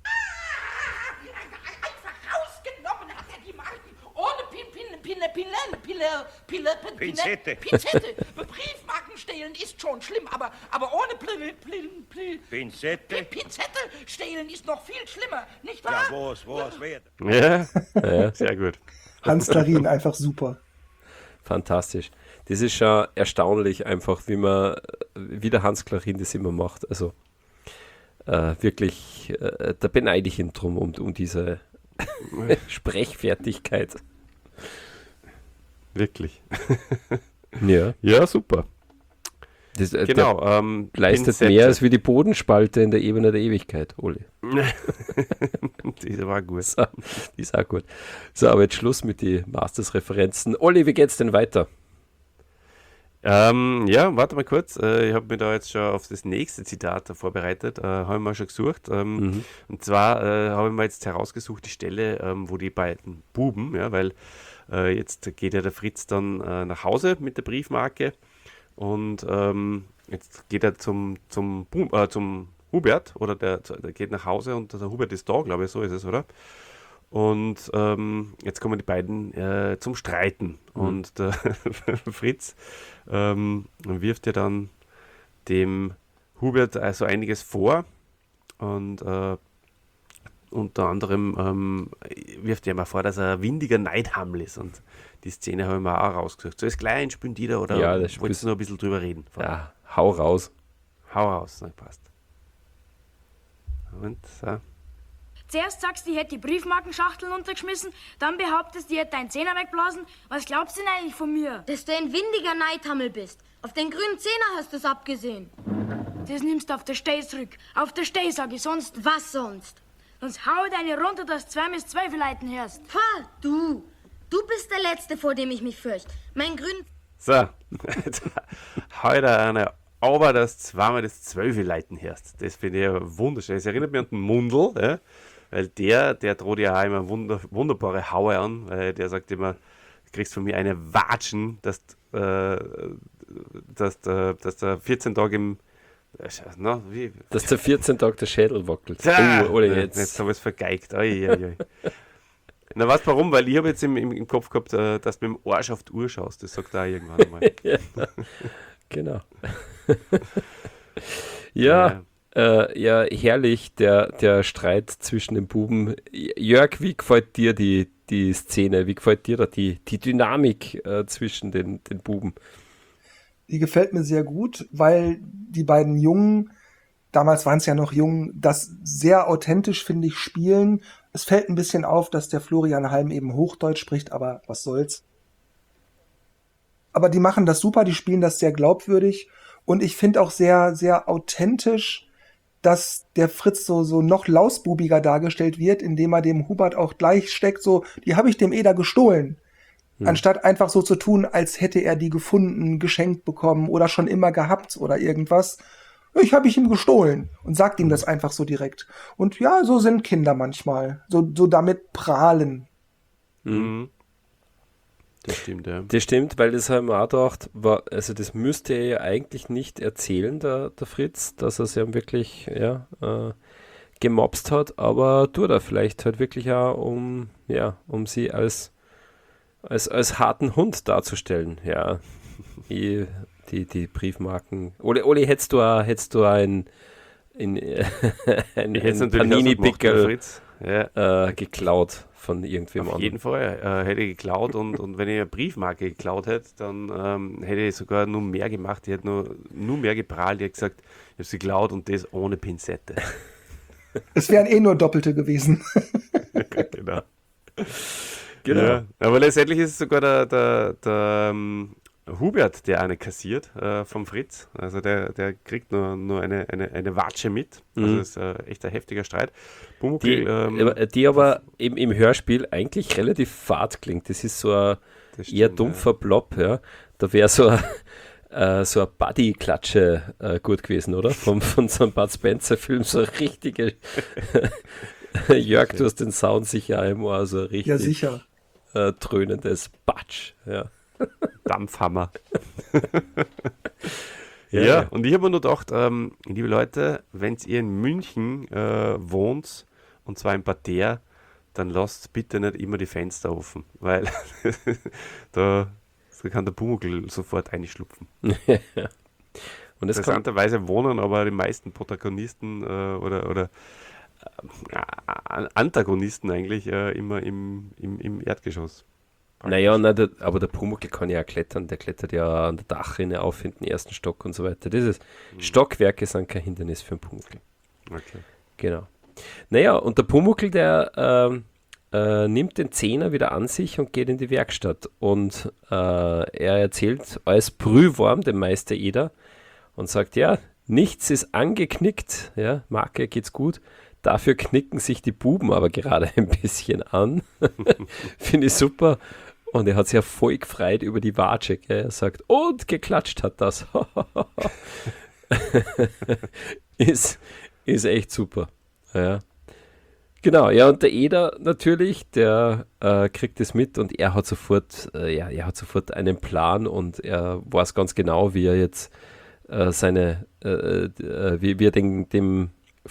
Einfach rausgenommen hat er die Marken. Ohne Pinzette. Pinzette. Briefmarken stehlen ist schon schlimm, aber ohne Pinzette? Pinzette stehlen ist noch viel schlimmer, nicht wahr? Ja, was wird? Ja, sehr gut. Hans Klarin, einfach super. Fantastisch. Das ist schon erstaunlich einfach, wie der Hans Klarin das immer macht. Also wirklich, da beneide ich ihn drum um diese Sprechfertigkeit. Wirklich. Ja, Ja, super. das, Genau. der leistet Pinzette. mehr als wie die Bodenspalte in der Ebene der Ewigkeit, Oli. Diese war gut. So, die ist auch gut. So, aber jetzt Schluss mit den Masters-Referenzen. Olli, wie geht's denn weiter? Ja, warte mal kurz. Ich habe mich da jetzt schon auf das nächste Zitat vorbereitet. Habe ich mal schon gesucht. Und zwar habe ich mir jetzt herausgesucht, die Stelle, wo die beiden Buben, ja, weil jetzt geht ja der Fritz dann nach Hause mit der Briefmarke und jetzt geht er zum Hubert oder der geht nach Hause und der Hubert ist da, glaube ich, so ist es, oder? Und jetzt kommen die beiden zum Streiten und der Fritz wirft ja dann dem Hubert also einiges vor und unter anderem wirft er mal vor, er ein windiger Neidhammel ist und die Szene habe ich mir auch rausgesucht. So ist gleich spielen die da oder Ja, das wolltest du noch ein bisschen drüber reden? Ja, hau raus. Hau raus, na, passt. Und so. Zuerst sagst du, ich hätte die Briefmarkenschachteln untergeschmissen, dann behauptest du, ich hätte deinen Zehner wegblasen. Was glaubst du denn eigentlich von mir? Dass du ein windiger Neidhammel bist. Auf den grünen Zehner hast du's abgesehen. Das nimmst du auf der Steh zurück. Auf der Steh, sag ich, sonst... Was sonst? Sonst hau ich deine runter, dass du 2 bis 2 Leuten hörst. Pah, du. Du bist der Letzte, vor dem ich mich fürchte. Mein grün... So, jetzt heute eine aber das zweimal das 12 Leiten hörst. Das finde ich ja wunderschön. Das erinnert mich an den Mundl, ja? Weil der droht ja auch immer wunderbare Haue an, weil der sagt immer, du kriegst von mir eine Watschen, dass der 14 Tage im Dass der 14 Tag der Schädel wackelt. Oli, jetzt habe ich es vergeigt. Na, weißt du warum? Weil ich habe jetzt im Kopf gehabt, dass du mit dem Arsch auf die Uhr schaust. Das sagt er auch irgendwann einmal. Ja, genau. Ja, herrlich, der Streit zwischen den Buben. Jörg, wie gefällt dir die Szene? Wie gefällt dir da die Dynamik zwischen den Buben? Die gefällt mir sehr gut, weil die beiden Jungen, damals waren es ja noch Jungen, das sehr authentisch, finde ich, spielen. Es fällt ein bisschen auf, dass der Florian Halm eben Hochdeutsch spricht, aber was soll's. Aber die machen das super, die spielen das sehr glaubwürdig und ich finde auch sehr, sehr authentisch, dass der Fritz so noch lausbubiger dargestellt wird, indem er dem Hubert auch gleich steckt, so, die habe ich dem Eder gestohlen. Anstatt einfach so zu tun, als hätte er die gefunden, geschenkt bekommen oder schon immer gehabt oder irgendwas. Ich habe ihm gestohlen und sagt ihm das einfach so direkt. Und ja, so sind Kinder manchmal. So damit prahlen. Mhm. Das stimmt, ja. Das stimmt, weil das haben wir auch gedacht, also das müsste er ja eigentlich nicht erzählen, der Fritz, dass er es ja wirklich gemobst hat, aber tut er vielleicht halt wirklich auch, um sie als harten Hund darzustellen. Ja, die Briefmarken. Oli, hättest du ein Panini-Pickel geklaut von irgendwem anderen? Auf jeden Fall hätte ich geklaut und wenn ich eine Briefmarke geklaut hätte, dann hätte ich sogar nur mehr gemacht. Ich hätte nur mehr geprahlt. Ich hätte gesagt, ich habe sie geklaut und das ohne Pinzette. Es wären nur Doppelte gewesen. Genau. Ja, aber letztendlich ist es sogar der Hubert, der eine kassiert vom Fritz. Also der kriegt nur eine Watsche mit. Also das ist echt ein heftiger Streit. Pumuckl, die aber im Hörspiel eigentlich relativ fad klingt. Das ist so ein eher dumpfer Blob. Ja. Da wäre so eine Buddy-Klatsche gut gewesen, oder? Von so einem Bud Spencer-Film, so eine richtige Jörg, du hast den Sound sicher einmal, so richtig ja, sicher. Dröhnendes Batsch. Ja. Dampfhammer. Ja, und ich habe mir nur gedacht, liebe Leute, wenn ihr in München wohnt, und zwar im Parterre, dann lasst bitte nicht immer die Fenster offen, weil da kann der Pumuckl sofort einschlupfen. Und interessanterweise wohnen aber die meisten Protagonisten oder Antagonisten eigentlich immer im Erdgeschoss. Naja, aber der Pumuckl kann ja auch klettern, der klettert ja an der Dachrinne auf in den ersten Stock und so weiter. Stockwerke sind kein Hindernis für den Pumuckl. Okay. Genau. Naja, und der Pumuckl, der nimmt den Zehner wieder an sich und geht in die Werkstatt. Und er erzählt als Brühworm dem Meister Eder und sagt, ja, nichts ist angeknickt, ja, Marke geht's gut. Dafür knicken sich die Buben aber gerade ein bisschen an. Finde ich super. Und er hat sich ja voll gefreut über die Watsche. Gell? Er sagt, und geklatscht hat das. ist echt super. Ja. Genau, ja, und der Eder natürlich, der kriegt es mit und er hat sofort einen Plan und er weiß ganz genau, wie er jetzt wie er dem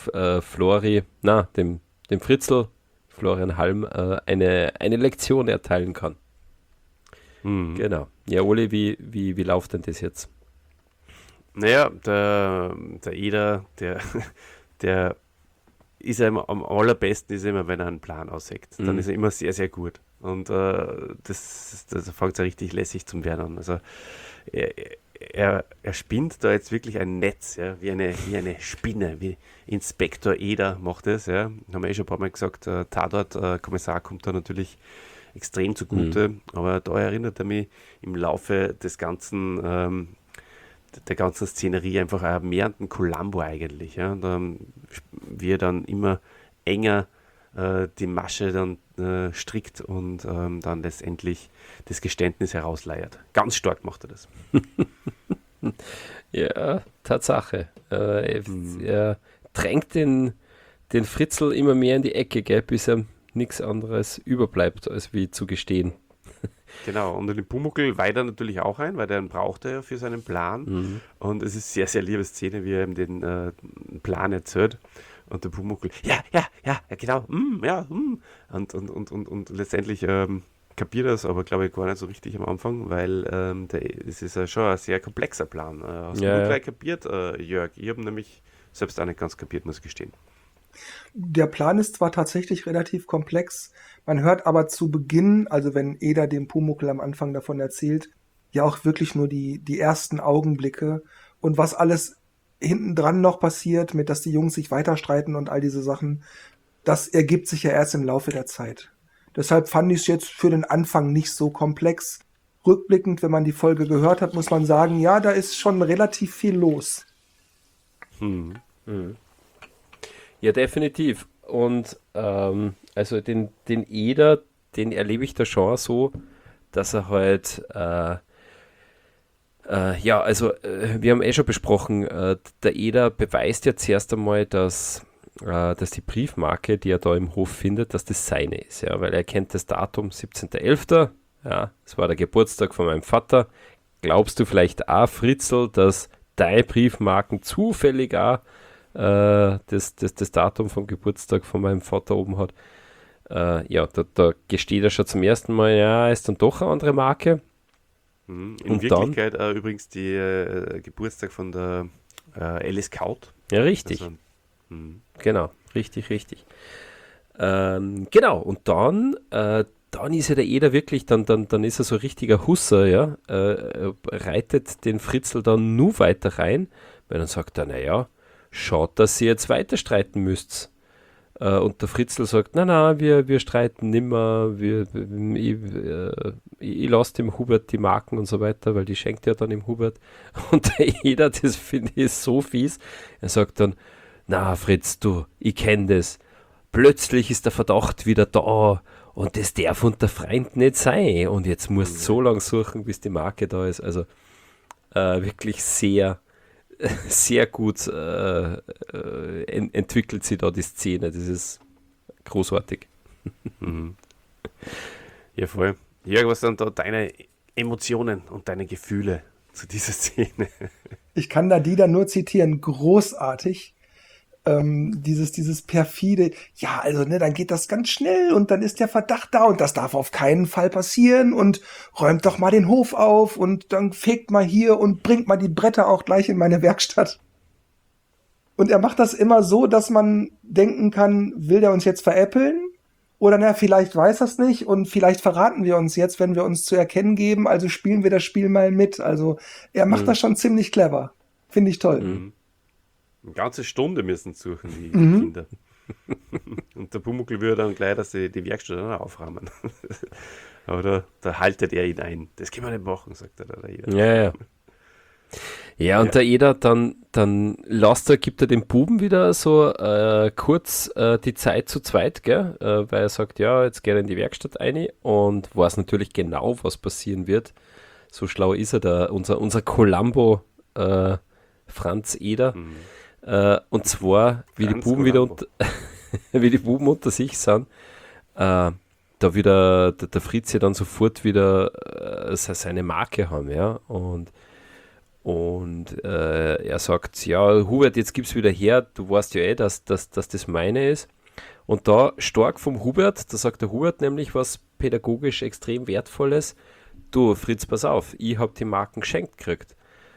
Fritzl, Florian Halm, eine Lektion erteilen kann. Genau. Ja, Oli, wie läuft denn das jetzt? Naja, der Eder, der ist ja immer, am allerbesten ist er immer, wenn er einen Plan aussagt. Dann ist er immer sehr, sehr gut. Und das fängt so richtig lässig zum werden an. Also er spinnt da jetzt wirklich ein Netz, ja, wie eine Spinne, wie Inspektor Eder macht es. Ja. Haben wir schon ein paar Mal gesagt, Tatort-Kommissar kommt da natürlich extrem zugute, aber da erinnert er mich im Laufe des ganzen der ganzen Szenerie einfach mehr an den Columbo eigentlich. Ja. Wie er dann immer enger die Masche dann strickt und dann letztendlich das Geständnis herausleiert. Ganz stark macht er das. Ja, Tatsache. Er drängt den Fritzl immer mehr in die Ecke, gell, bis er nichts anderes überbleibt, als wie zu gestehen. Genau, und den Pumuckl weiht er natürlich auch ein, weil den braucht er ja für seinen Plan. Und es ist sehr, sehr liebe Szene, wie er ihm den Plan erzählt. Und der Pumuckl, ja, genau, Und letztendlich kapiert das, aber glaube ich gar nicht so richtig am Anfang, weil es ist ja schon ein sehr komplexer Plan. Hast du gleich kapiert, Jörg? Ich habe nämlich selbst auch nicht ganz kapiert, muss ich gestehen. Der Plan ist zwar tatsächlich relativ komplex, man hört aber zu Beginn, also wenn Eder dem Pumuckl am Anfang davon erzählt, ja auch wirklich nur die ersten Augenblicke und was alles hinten dran noch passiert, mit dass die Jungs sich weiter streiten und all diese Sachen, das ergibt sich ja erst im Laufe der Zeit. Deshalb fand ich es jetzt für den Anfang nicht so komplex. Rückblickend, wenn man die Folge gehört hat, muss man sagen, ja, da ist schon relativ viel los. Ja, definitiv. Und also den Eder, den erlebe ich da schon so, dass er halt wir haben schon besprochen, der Eder beweist ja zuerst einmal, dass die Briefmarke, die er da im Hof findet, dass das seine ist, ja, weil er kennt das Datum 17.11., ja, das war der Geburtstag von meinem Vater. Glaubst du vielleicht auch, Fritzl, dass deine Briefmarken zufällig auch das Datum vom Geburtstag von meinem Vater oben hat? Da gesteht er schon zum ersten Mal, ja, ist dann doch eine andere Marke. In und Wirklichkeit übrigens die Geburtstag von der Alice Kaut. Ja, richtig. Also, genau, richtig. Genau, und dann ist ja der Eder wirklich, dann ist er so ein richtiger Husser, ja, reitet den Fritzl dann nur weiter rein, weil dann sagt er, naja, schaut, dass ihr jetzt weiter streiten müsst. Und der Fritzl sagt, na, wir streiten nimmer, ich lasse dem Hubert die Marken und so weiter, weil die schenkt er dann dem Hubert. Und der Eder, das finde ich so fies, er sagt dann, na Fritz, du, ich kenne das. Plötzlich ist der Verdacht wieder da und das darf unter Freund nicht sein. Und jetzt musst du so lange suchen, bis die Marke da ist. Also wirklich sehr, sehr gut entwickelt sich da die Szene. Das ist großartig. Ja, voll. Jörg, was sind da deine Emotionen und deine Gefühle zu dieser Szene? Ich kann da die dann nur zitieren, großartig. Dieses perfide, ja, also, ne, dann geht das ganz schnell und dann ist der Verdacht da und das darf auf keinen Fall passieren und räumt doch mal den Hof auf und dann fegt mal hier und bringt mal die Bretter auch gleich in meine Werkstatt. Und er macht das immer so, dass man denken kann, will der uns jetzt veräppeln? Oder na, vielleicht weiß er es nicht und vielleicht verraten wir uns jetzt, wenn wir uns zu erkennen geben, also spielen wir das Spiel mal mit. Also er macht das schon ziemlich clever. Finde ich toll. Eine ganze Stunde müssen suchen, die Kinder. Und der Pumuckl würde dann gleich, dass die Werkstatt dann aufräumen. Aber da haltet er ihn ein. Das können wir nicht machen, sagt er der Eder. Ja. Ja, und der Eder dann gibt er dem Buben wieder so kurz die Zeit zu zweit, gell? Weil er sagt, ja, jetzt geht er in die Werkstatt rein und weiß natürlich genau, was passieren wird. So schlau ist er, unser Columbo Franz Eder. Und zwar, wie die Buben wie die Buben unter sich sind, da wieder der Fritz ja dann sofort wieder seine Marke haben, ja. Und er sagt, ja, Hubert, jetzt gib's wieder her, du weißt ja dass das meine ist. Und da stark vom Hubert, da sagt der Hubert nämlich was pädagogisch extrem Wertvolles. Du, Fritz, pass auf, ich hab die Marken geschenkt gekriegt.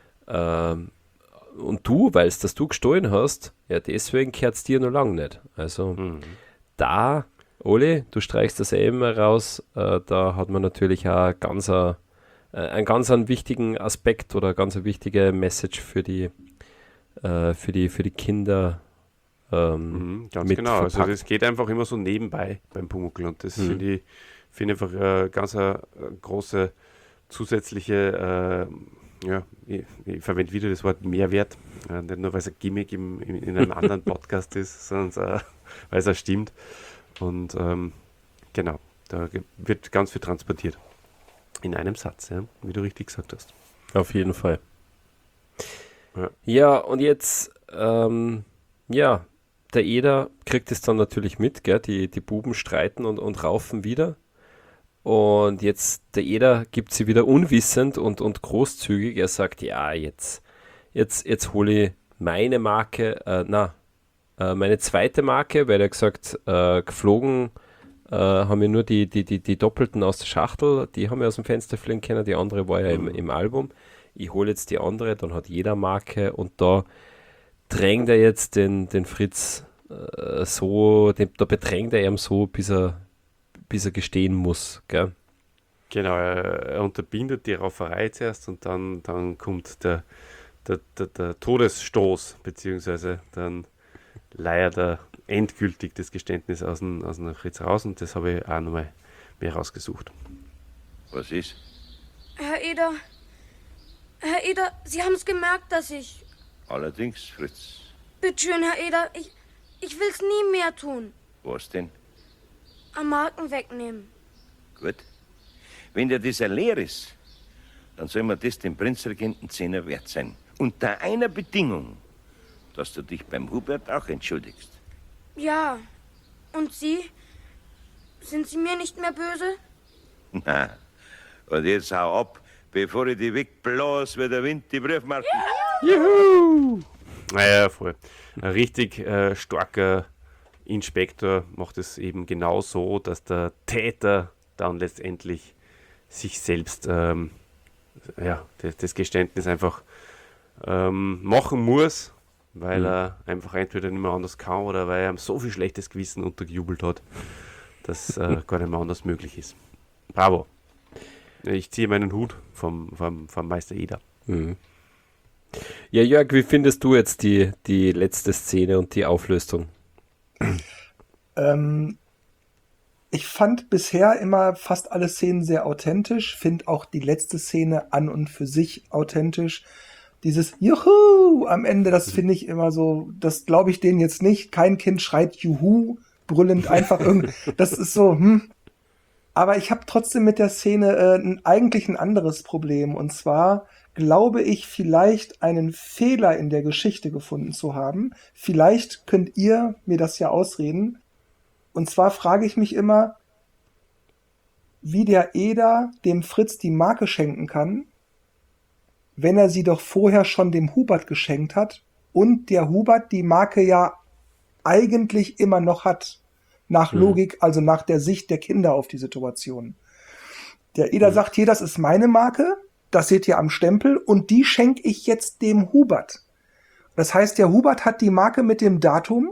Und du, weil es das du gestohlen hast, ja, deswegen kehrt's dir noch lange nicht. Also da, Oli, du streichst das eben raus, da hat man natürlich auch einen ganz wichtigen Aspekt oder eine ganz wichtige Message für die Kinder. Ganz genau. Also das geht einfach immer so nebenbei beim Pumuckl und das finde ich einfach ganz eine große zusätzliche, ich verwende wieder das Wort Mehrwert, nicht nur weil es ein Gimmick in einem anderen Podcast ist, sondern weil es auch stimmt. Und genau, da wird ganz viel transportiert. In einem Satz, ja, wie du richtig gesagt hast. Auf jeden Fall. Ja, und jetzt, der Eder kriegt es dann natürlich mit, gell? Die Buben streiten und raufen wieder. Und jetzt, der Eder gibt sie wieder unwissend und großzügig. Er sagt, ja, jetzt hole ich meine Marke, meine zweite Marke, weil er gesagt, geflogen haben wir nur die Doppelten aus der Schachtel, die haben wir aus dem Fenster fliegen können, die andere war ja im Album. Ich hole jetzt die andere, dann hat jeder Marke und da drängt er jetzt den Fritz da bedrängt er ihm so, bis er gestehen muss, gell? Genau, er unterbindet die Rauferei zuerst und dann kommt der Todesstoß, beziehungsweise dann leiert er endgültig das Geständnis aus dem Fritz raus und das habe ich auch nochmal mehr rausgesucht. Was ist? Herr Eder, Sie haben es gemerkt, dass ich... Allerdings, Fritz. Bitteschön, Herr Eder, ich will's nie mehr tun. Was denn? Am Marken wegnehmen. Gut. Wenn dir das leer ist, dann soll mir das dem Prinzregenten 10er wert sein. Unter einer Bedingung, dass du dich beim Hubert auch entschuldigst. Ja, und Sie? Sind Sie mir nicht mehr böse? Na, und jetzt hau ab, bevor ich die wegblas, wie der Wind die Briefmarken. Juhu! Naja, voll. Ein richtig starker Inspektor macht es eben genau so, dass der Täter dann letztendlich sich selbst das Geständnis einfach machen muss, weil er einfach entweder nicht mehr anders kann oder weil er ihm so viel schlechtes Gewissen untergejubelt hat, dass gar nicht mehr anders möglich ist. Bravo. Ich ziehe meinen Hut vom Meister Eder. Mhm. Ja, Jörg, wie findest du jetzt die letzte Szene und die Auflösung? Ich fand bisher immer fast alle Szenen sehr authentisch, finde auch die letzte Szene an und für sich authentisch. Dieses Juhu am Ende, das finde ich immer so, das glaube ich denen jetzt nicht. Kein Kind schreit Juhu, brüllend einfach irgendwie. Das ist so, Aber ich habe trotzdem mit der Szene eigentlich ein anderes Problem. Und zwar glaube ich vielleicht einen Fehler in der Geschichte gefunden zu haben. Vielleicht könnt ihr mir das ja ausreden. Und zwar frage ich mich immer, wie der Eder dem Fritz die Marke schenken kann, wenn er sie doch vorher schon dem Hubert geschenkt hat und der Hubert die Marke ja eigentlich immer noch hat. Nach Logik, also nach der Sicht der Kinder auf die Situation. Der Eder sagt, hier, das ist meine Marke, das seht ihr am Stempel und die schenke ich jetzt dem Hubert. Das heißt, der Hubert hat die Marke mit dem Datum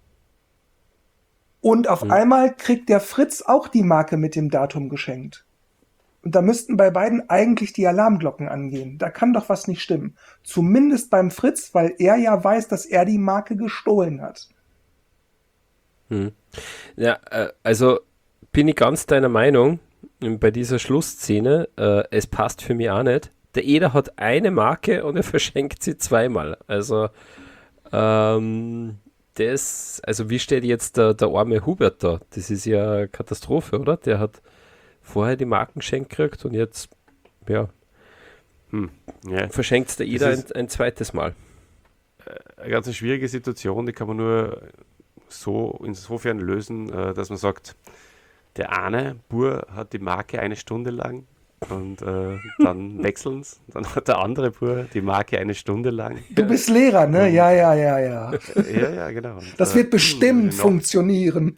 und auf einmal kriegt der Fritz auch die Marke mit dem Datum geschenkt. Und da müssten bei beiden eigentlich die Alarmglocken angehen. Da kann doch was nicht stimmen. Zumindest beim Fritz, weil er ja weiß, dass er die Marke gestohlen hat. Ja, also bin ich ganz deiner Meinung bei dieser Schlussszene. Es passt für mich auch nicht. Der Eder hat eine Marke und er verschenkt sie zweimal. Also, also wie steht jetzt der arme Hubert da? Das ist ja eine Katastrophe, oder? Der hat vorher die Marken geschenkt gekriegt und jetzt, ja, verschenkt der Eder ein zweites Mal. Eine ganz schwierige Situation, die kann man nur so insofern lösen, dass man sagt, der eine Bur hat die Marke eine Stunde lang und dann wechseln sie. Dann hat der andere Bur die Marke eine Stunde lang. Du bist Lehrer, ne? Ja. Ja, genau. Und, Das wird bestimmt funktionieren.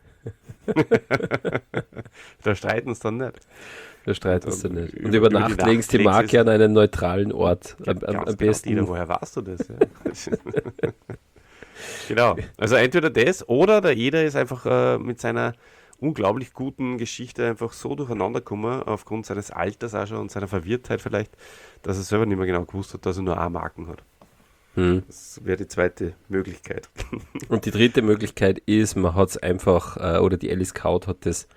Da streiten sie dann nicht. Da streiten sie nicht. Und über über Nacht legen sie die Marke an einen neutralen Ort. Am Ganz besten. Genau, woher weißt du das? Ja? Genau. Also entweder das oder der Eder ist einfach mit seiner unglaublich guten Geschichte einfach so durcheinander gekommen, aufgrund seines Alters auch schon und seiner Verwirrtheit vielleicht, dass er selber nicht mehr genau gewusst hat, dass er nur eine Marken hat. Das wäre die zweite Möglichkeit. Und die dritte Möglichkeit ist, man hat es einfach, oder die Alice Kaut hat das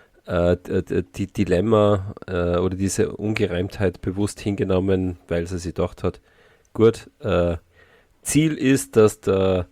die Dilemma oder diese Ungereimtheit bewusst hingenommen, weil sie sich gedacht hat, gut, Ziel ist, dass der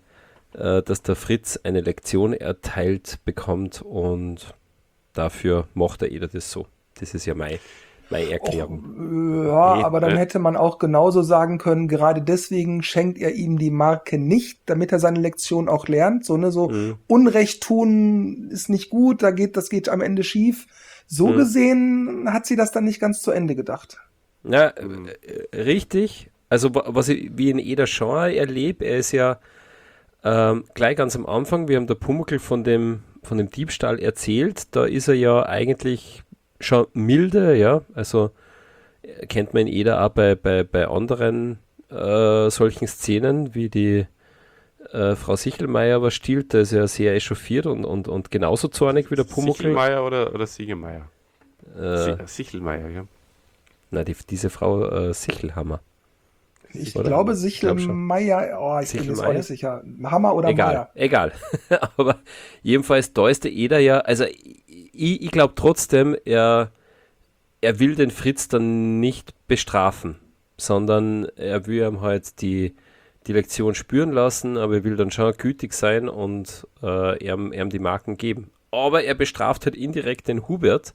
Fritz eine Lektion erteilt bekommt und dafür macht der Eder das so. Das ist ja meine Erklärung. Ja, aber dann hätte man auch genauso sagen können, gerade deswegen schenkt er ihm die Marke nicht, damit er seine Lektion auch lernt. So Unrecht tun ist nicht gut, das geht am Ende schief. So gesehen hat sie das dann nicht ganz zu Ende gedacht. Ja, richtig. Also was ich wie in Eder schon erlebe, er ist ja gleich ganz am Anfang, wir haben der Pumuckl von dem Diebstahl erzählt, da ist er ja eigentlich schon milde, ja, also kennt man in Eder auch bei anderen solchen Szenen, wie die Frau Sichelmeier was stiehlt, da ist er sehr echauffiert und genauso zornig wie der Pumuckl. Sichelmeier oder Siegemeier? Sichelmeier, ja. Nein, diese Frau Sichelhammer. Ich Oder? glaube Ich Sichelmeier, ich bin jetzt auch Sichelmeier? nicht sicher. Hammer oder Meier? Egal. Aber jedenfalls, da ist der Eder ja, also ich glaube trotzdem, er will den Fritz dann nicht bestrafen, sondern er will ihm halt die Lektion spüren lassen, aber er will dann schon gütig sein und ihm die Marken geben. Aber er bestraft halt indirekt den Hubert,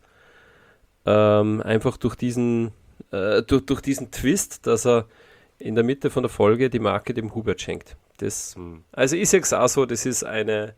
einfach durch diesen Twist, dass er in der Mitte von der Folge die Marke dem Hubert schenkt. Also ich sage es auch so, das ist eigentlich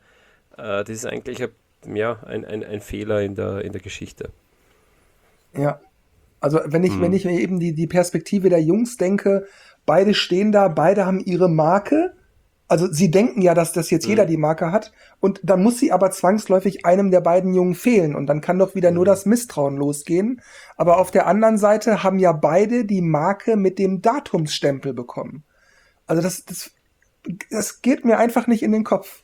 ein Fehler in der Geschichte. Ja. Also wenn ich mir eben die Perspektive der Jungs denke, beide stehen da, beide haben ihre Marke. Also sie denken ja, dass das jetzt jeder die Marke hat. Und dann muss sie aber zwangsläufig einem der beiden Jungen fehlen. Und dann kann doch wieder nur das Misstrauen losgehen. Aber auf der anderen Seite haben ja beide die Marke mit dem Datumsstempel bekommen. Also das geht mir einfach nicht in den Kopf.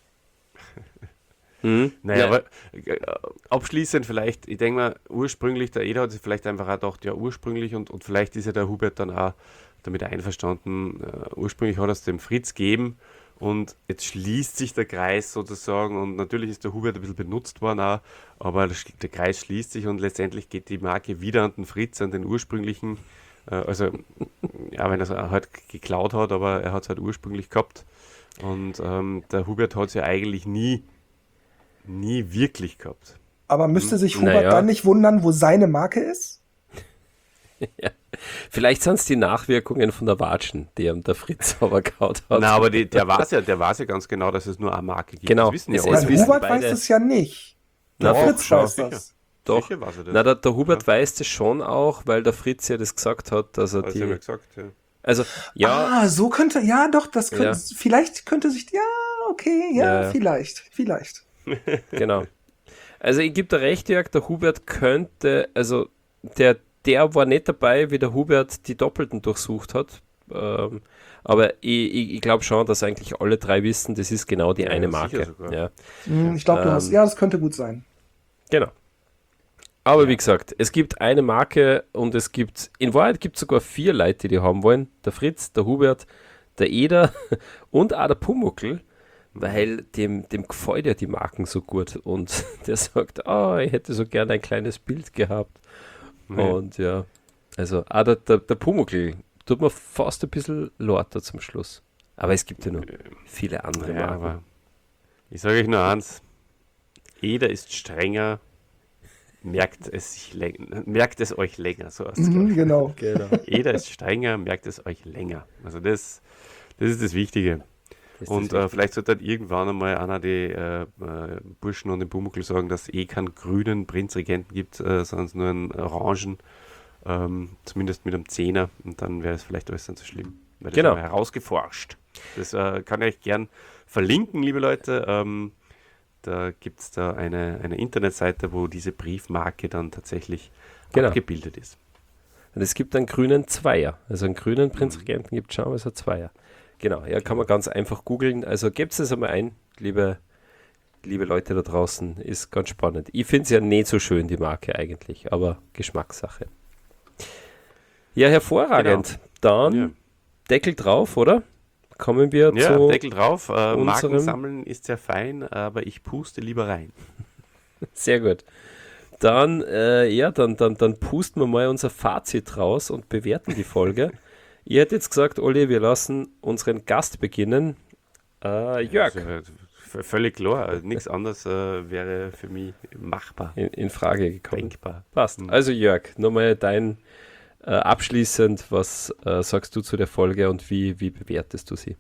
Naja, aber abschließend vielleicht, ich denke mal, ursprünglich, der Eder hat sich vielleicht einfach auch gedacht, ja, ursprünglich und vielleicht ist ja der Hubert dann auch damit einverstanden, ursprünglich hat er es dem Fritz gegeben und jetzt schließt sich der Kreis sozusagen und natürlich ist der Hubert ein bisschen benutzt worden auch, aber der Kreis schließt sich und letztendlich geht die Marke wieder an den Fritz, an den ursprünglichen, also ja, wenn er es halt geklaut hat, aber er hat es halt ursprünglich gehabt und der Hubert hat es ja eigentlich nie wirklich gehabt. Aber müsste sich Hubert dann nicht wundern, wo seine Marke ist? Ja. Vielleicht sind es die Nachwirkungen von der Watschen, die ihm der Fritz aber gehaut hat. Na, aber der weiß ja ganz genau, dass es nur eine Marke gibt. Genau. Das wissen ja Es alle. Hubert weiß es ja nicht. Der Fritz weiß das. Doch. Sicher weiß er das. Na, der Hubert weiß das schon auch, weil der Fritz ja das gesagt hat, dass er Hat er mir gesagt, ja. Also, ja. So könnte, ja doch, das könnte, Ja. vielleicht könnte sich, vielleicht. Genau. Also ich gebe dir recht, Jörg, der Hubert könnte, also der war nicht dabei, wie der Hubert die Doppelten durchsucht hat. Aber ich glaube schon, dass eigentlich alle drei wissen, das ist genau die eine sicher Marke. sogar. Ja, Ich glaube, das könnte gut sein. genau. Aber wie gesagt, es gibt eine Marke und in Wahrheit gibt es sogar 4 Leute, die haben wollen. Der Fritz, der Hubert, der Eder und auch der Pumuckl. weil dem gefällt ja die Marken so gut und der sagt, ich hätte so gerne ein kleines Bild gehabt. Ja. Und ja, also der Pumuckl tut mir fast ein bisschen lauter zum Schluss. Aber es gibt ja noch viele andere Ja, Marken. aber ich sage euch nur eins, Eder ist strenger, merkt es euch länger. So heißt's, glaub ich. Genau. Genau. Eder ist strenger, merkt es euch länger. Also das ist das Wichtige. Und vielleicht sollte dann irgendwann einmal einer die Burschen und den Pumuckl sagen, dass es keinen grünen Prinzregenten gibt, sondern nur einen orangen, zumindest mit einem Zehner. Und dann wäre es vielleicht alles nicht so schlimm. Weil das Genau. haben wir herausgeforscht. Das kann ich euch gern verlinken, liebe Leute. Da gibt es da eine Internetseite, wo diese Briefmarke dann tatsächlich Genau. abgebildet ist. Und es gibt einen grünen Zweier. Also einen grünen Prinzregenten gibt es schon, also Zweier. Genau, ja, kann man ganz einfach googeln. Also gebt es einmal ein, liebe Leute da draußen. Ist ganz spannend. Ich finde es ja nicht so schön, die Marke eigentlich, aber Geschmackssache. Ja, hervorragend. Dann Ja. Deckel drauf, oder? Kommen wir Ja, zu... Deckel drauf. Marken unserem- sammeln ist sehr fein, aber ich puste lieber rein. Sehr gut. Dann, dann pusten wir mal unser Fazit raus und bewerten die Folge. Ihr hättet jetzt gesagt, Olli, wir lassen unseren Gast beginnen. Jörg, Also, völlig klar. Also, nichts anderes wäre für mich machbar, in Frage gekommen. denkbar. Passt. Also Jörg, nochmal dein abschließend, was sagst du zu der Folge und wie bewertest du sie?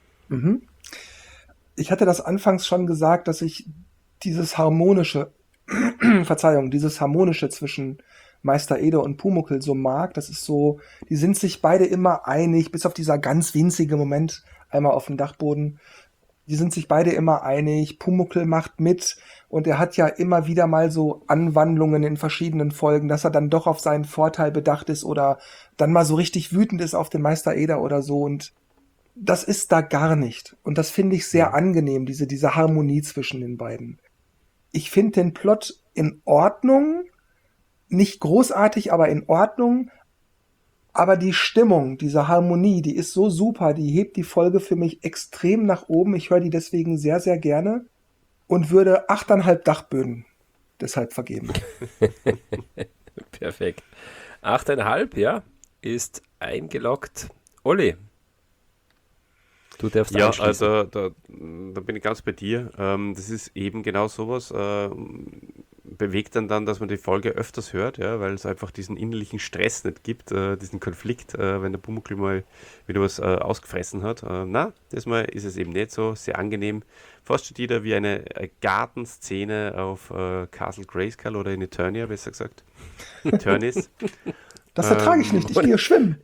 Ich hatte das anfangs schon gesagt, dass ich dieses harmonische, dieses harmonische zwischen Meister Eder und Pumuckl so mag. Das ist so, die sind sich beide immer einig, bis auf dieser ganz winzige Moment einmal auf dem Dachboden. Die sind sich beide immer einig. Pumuckl macht mit und er hat ja immer wieder mal so Anwandlungen in verschiedenen Folgen, dass er dann doch auf seinen Vorteil bedacht ist oder dann mal so richtig wütend ist auf den Meister Eder oder so, und das ist da gar nicht. Und das finde ich sehr angenehm, diese Harmonie zwischen den beiden. Ich finde den Plot in Ordnung, nicht großartig, aber in Ordnung. Aber die Stimmung, diese Harmonie, die ist so super, die hebt die Folge für mich extrem nach oben. Ich höre die deswegen sehr, sehr gerne und würde 8,5 Dachböden deshalb vergeben. Perfekt. 8,5, ja, ist eingeloggt. Olli, du darfst Ja, anschließen. also da bin ich ganz bei dir. Das ist eben genau sowas. Bewegt dann, dass man die Folge öfters hört, ja, weil es einfach diesen innerlichen Stress nicht gibt, diesen Konflikt, wenn der Pumuckl mal wieder was ausgefressen hat. Diesmal ist es eben nicht so, sehr angenehm. Fast schon wieder wie eine Gartenszene auf Castle Grayskull oder in Eternia, besser gesagt. Eternis. Das ertrage ich nicht, ich gehe schwimmen.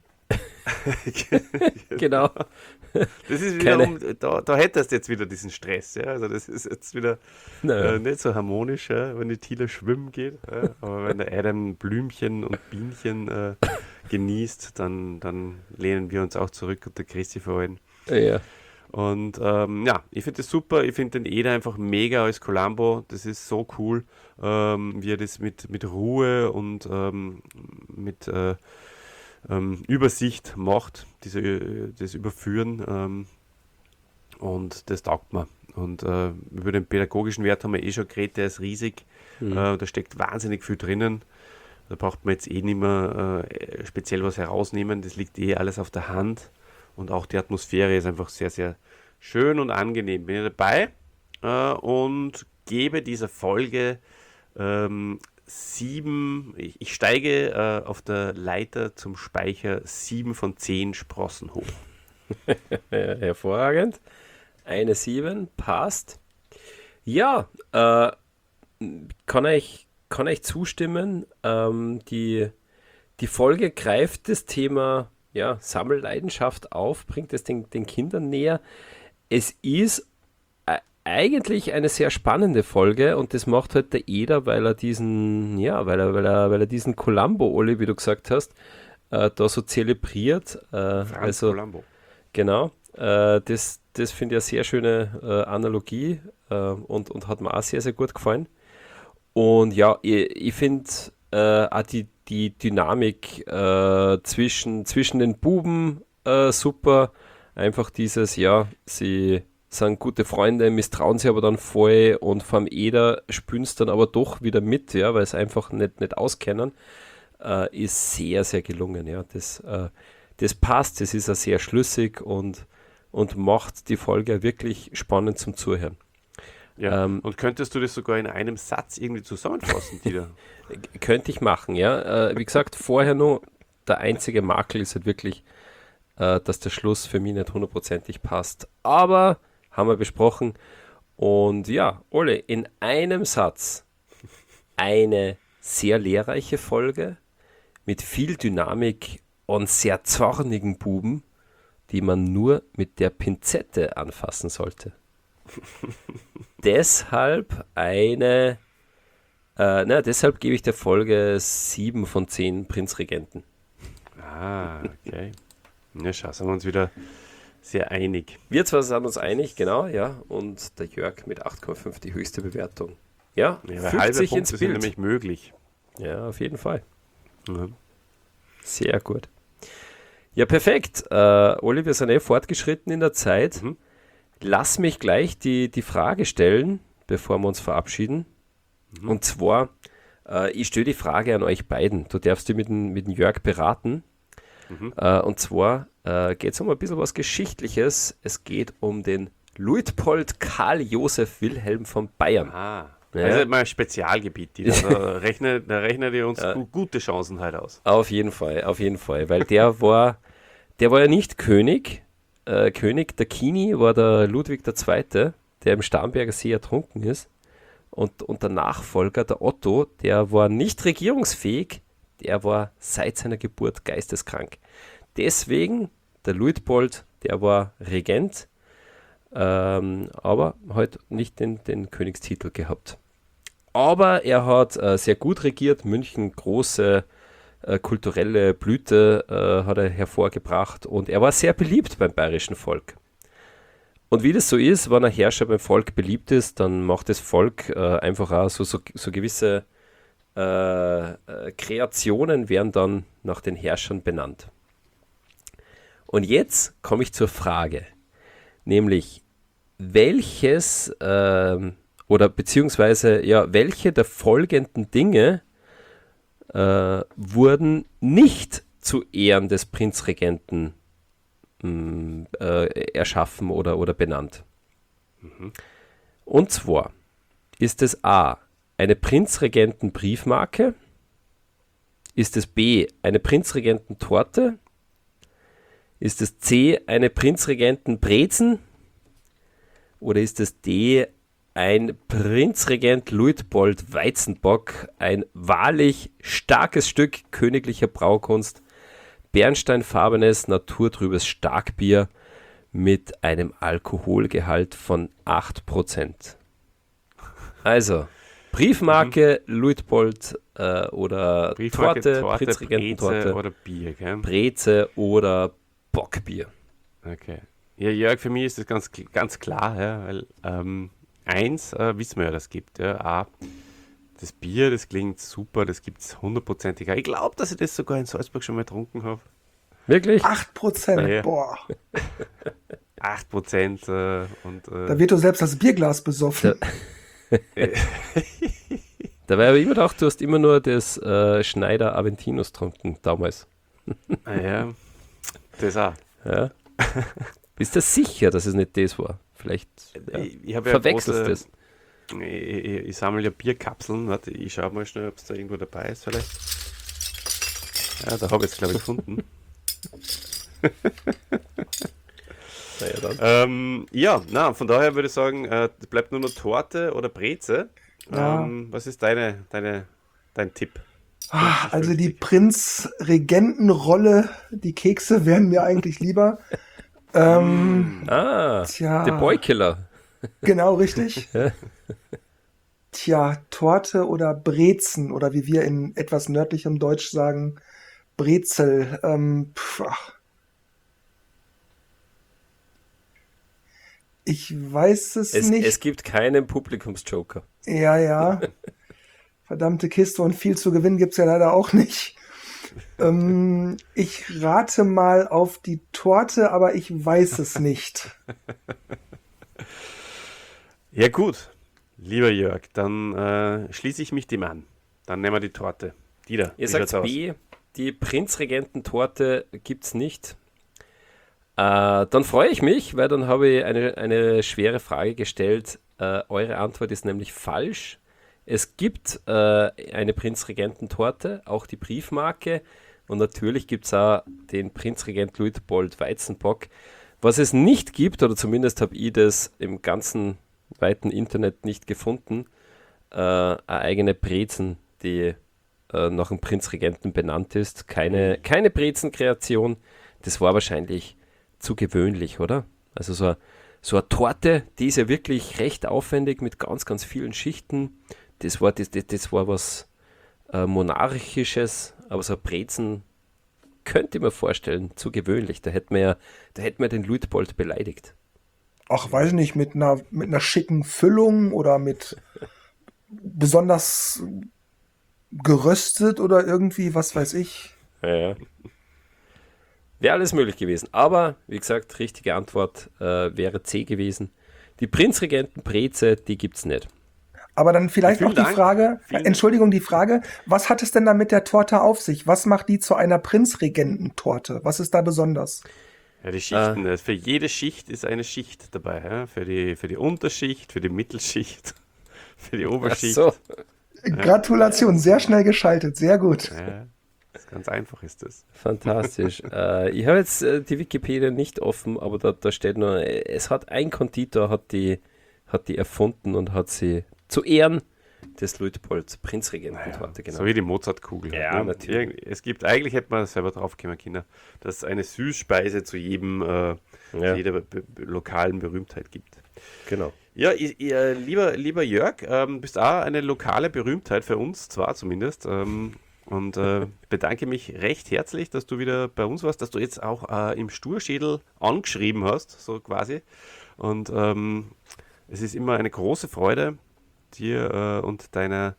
Genau. Das ist wiederum, da hättest du jetzt wieder diesen Stress, ja. Also das ist jetzt wieder Naja. nicht so harmonisch, ja, wenn die Tila schwimmen geht. Ja. Aber wenn der Adam Blümchen und Bienchen genießt, dann lehnen wir uns auch zurück und der Christi verhalten. Ja. Und ich finde das super. Ich finde den Eder einfach mega als Columbo. Das ist so cool, wie er das mit Ruhe und mit Übersicht macht, das Überführen, und das taugt mir. Und über den pädagogischen Wert haben wir schon geredet, der ist riesig, da steckt wahnsinnig viel drinnen, da braucht man jetzt nicht mehr speziell was herausnehmen, das liegt alles auf der Hand, und auch die Atmosphäre ist einfach sehr, sehr schön und angenehm. Bin ich dabei und gebe dieser Folge 7, ich steige auf der Leiter zum Speicher 7 von 10 Sprossen hoch. Hervorragend. Eine 7, passt. Ja, kann ich zustimmen. Die Folge greift das Thema Sammelleidenschaft auf, bringt es den Kindern näher. Es ist eigentlich eine sehr spannende Folge, und das macht halt der Eder, weil er diesen Columbo, Olli, wie du gesagt hast, da so zelebriert. Franz Columbo. Genau. Das finde ich eine sehr schöne Analogie, und hat mir auch sehr, sehr gut gefallen. Und ja, ich finde auch die Dynamik zwischen den Buben super. Einfach dieses, sie sind gute Freunde, misstrauen sich aber dann voll und vom Eder spüren es dann aber doch wieder mit, ja, weil es einfach nicht auskennen, ist sehr, sehr gelungen. Ja. Das passt, das ist ja sehr schlüssig und macht die Folge wirklich spannend zum Zuhören. Ja. Und könntest du das sogar in einem Satz irgendwie zusammenfassen, Dieter? Könnte ich machen, ja. Wie gesagt, vorher nur, der einzige Makel ist halt wirklich, dass der Schluss für mich nicht hundertprozentig passt. Aber haben wir besprochen. Und ja, Ole, in einem Satz eine sehr lehrreiche Folge mit viel Dynamik und sehr zornigen Buben, die man nur mit der Pinzette anfassen sollte. Deshalb deshalb gebe ich der Folge 7 von 10 Prinzregenten. Ah, okay. Ja, schau, sind wir uns wieder sehr einig. Wir zwar sind uns einig, genau, ja, und der Jörg mit 8,5 die höchste Bewertung. Ja, Ja, fügt halbe sich Punkte ins sind Bild. nämlich möglich. Ja, auf jeden Fall. Ja. Sehr gut. Ja, perfekt. Oli, wir sind fortgeschritten in der Zeit. Mhm. Lass mich gleich die Frage stellen, bevor wir uns verabschieden. Und zwar, ich stelle die Frage an euch beiden. Du darfst dich mit dem Jörg beraten. Und zwar geht es um ein bisschen was Geschichtliches. Es geht um den Luitpold Karl Josef Wilhelm von Bayern. Ah, Ja. das ist mal ein Spezialgebiet, Dieter. Da rechnet ihr uns gute Chancen halt aus. Auf jeden Fall, weil der war ja nicht König. König der Kini war der Ludwig II., der im Starnberger See ertrunken ist. Und der Nachfolger, der Otto, der war nicht regierungsfähig, der war seit seiner Geburt geisteskrank. Deswegen, der Luitpold, der war Regent, aber halt nicht den Königstitel gehabt. Aber er hat sehr gut regiert, München große kulturelle Blüte hat er hervorgebracht und er war sehr beliebt beim bayerischen Volk. Und wie das so ist, wenn ein Herrscher beim Volk beliebt ist, dann macht das Volk einfach auch so gewisse Kreationen werden dann nach den Herrschern benannt. Und jetzt komme ich zur Frage, nämlich welche der folgenden Dinge wurden nicht zu Ehren des Prinzregenten erschaffen oder benannt. Und zwar ist es A, eine Prinzregenten-Briefmarke, ist es B, eine Prinzregenten-Torte, ist es C, eine Prinzregenten-Brezen oder ist es D, ein Prinzregent Luitpold Weizenbock, ein wahrlich starkes Stück königlicher Braukunst, bernsteinfarbenes, naturtrübes Starkbier mit einem Alkoholgehalt von 8%. Also, Briefmarke, Luitpold oder Briefmarke, Torte, Prinzregententorte, Breze oder Bier, gell? Breze oder Bockbier. Okay. Ja, Jörg, für mich ist das ganz klar, ja, weil eins wissen wir ja, das gibt. Ja. A, das Bier, das klingt super, das gibt es hundertprozentig. Ich glaube, dass ich das sogar in Salzburg schon mal getrunken habe. Wirklich? 8%, Ja. boah. 8% Da wird doch selbst das Bierglas besoffen. Da war aber immer gedacht, du hast immer nur das Schneider Aventinus getrunken damals. Ja, das auch. Ja. Bist du sicher, dass es nicht das war? Vielleicht Ich habe ja verwechselst große- das. Ich sammle ja Bierkapseln. Warte, ich schaue mal schnell, ob es da irgendwo dabei ist vielleicht. Ja, da habe ich es, glaube ich, gefunden. Von daher würde ich sagen, es bleibt nur noch Torte oder Breze. Ja. Was ist dein Tipp? Also die Prinzregentenrolle, die Kekse wären mir eigentlich lieber. Der Boykiller. Genau, richtig. Tja, Torte oder Brezen oder wie wir in etwas nördlichem Deutsch sagen, Brezel. Ich weiß es nicht. Es gibt keinen Publikumsjoker. Ja. Verdammte Kiste und viel zu gewinnen gibt's ja leider auch nicht. Ich rate mal auf die Torte, aber ich weiß es nicht. Ja gut, lieber Jörg, dann schließe ich mich dem an. Dann nehmen wir die Torte. Dieter, Ihr wie sagt schaut's aus? B, die Prinzregententorte gibt es nicht. Dann freue ich mich, weil dann habe ich eine schwere Frage gestellt. Eure Antwort ist nämlich falsch. Es gibt eine Prinzregententorte, auch die Briefmarke. Und natürlich gibt es auch den Prinzregent Luitpold Weizenbock. Was es nicht gibt, oder zumindest habe ich das im ganzen weiten Internet nicht gefunden, eine eigene Brezen, die nach dem Prinzregenten benannt ist. Keine Brezenkreation. Das war wahrscheinlich zu gewöhnlich, oder? Also so eine Torte, die ist ja wirklich recht aufwendig mit ganz, ganz vielen Schichten. Das war was Monarchisches, aber so ein Brezen könnte ich mir vorstellen, zu gewöhnlich. Da hätte man den Luitpold beleidigt. Ach, weiß nicht, mit einer schicken Füllung oder mit besonders geröstet oder irgendwie, was weiß ich. Ja. Wäre alles möglich gewesen. Aber, wie gesagt, richtige Antwort wäre C gewesen. Die Prinzregenten-Breze, die gibt es nicht. Aber dann vielleicht Vielen noch die Dank. Frage, Vielen Entschuldigung, die Frage, was hat es denn da mit der Torte auf sich? Was macht die zu einer Prinzregententorte? Was ist da besonders? Ja, die Schichten. Für jede Schicht ist eine Schicht dabei. Ja? Für die Unterschicht, für die Mittelschicht, für die Oberschicht. So, Gratulation, sehr schnell geschaltet, sehr gut. Ja, ganz einfach ist das. fantastisch. Ich habe jetzt die Wikipedia nicht offen, aber da steht nur, es hat ein Konditor, hat die erfunden und hat sie zu Ehren des Luitpold Prinzregententorte genannt. So wie die Mozartkugel. Ja, ne? natürlich. Es gibt, eigentlich hätte man selber drauf kommen können, dass es eine Süßspeise zu jeder lokalen Berühmtheit gibt. Genau. Ja, lieber Jörg, bist auch eine lokale Berühmtheit für uns, zwar zumindest. Und bedanke mich recht herzlich, dass du wieder bei uns warst, dass du jetzt auch im Sturschädel angeschrieben hast, so quasi. Und es ist immer eine große Freude, dir und deinen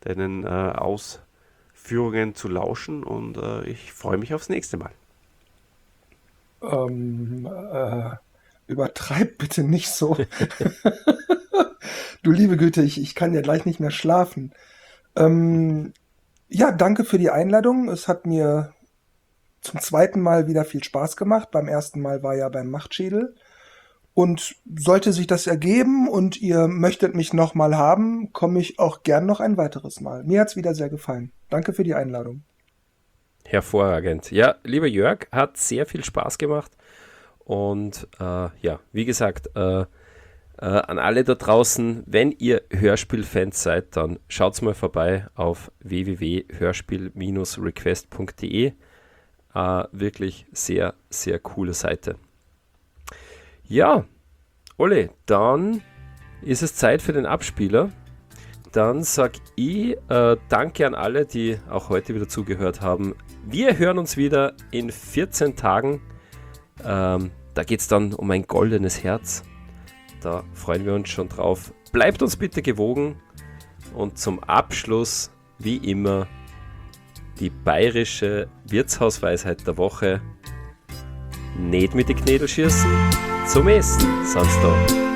Ausführungen zu lauschen. Und ich freue mich aufs nächste Mal. Übertreib bitte nicht so. Du liebe Güte, ich kann ja gleich nicht mehr schlafen. Ja, danke für die Einladung. Es hat mir zum zweiten Mal wieder viel Spaß gemacht. Beim ersten Mal war ja beim Machtschädel. Und sollte sich das ergeben und ihr möchtet mich nochmal haben, komme ich auch gern noch ein weiteres Mal. Mir hat's wieder sehr gefallen. Danke für die Einladung. Hervorragend. Ja, lieber Jörg, hat sehr viel Spaß gemacht. Und wie gesagt, an alle da draußen, wenn ihr Hörspielfans seid, dann schaut mal vorbei auf www.hörspiel-request.de. Wirklich sehr, sehr coole Seite. Ja, Olli, dann ist es Zeit für den Abspieler. Dann sag ich danke an alle, die auch heute wieder zugehört haben. Wir hören uns wieder in 14 Tagen. Da geht es dann um ein goldenes Herz. Da freuen wir uns schon drauf. Bleibt uns bitte gewogen. Und zum Abschluss, wie immer, die bayerische Wirtshausweisheit der Woche. Nicht mit den Knädel schießen, zum Essen, sonst da.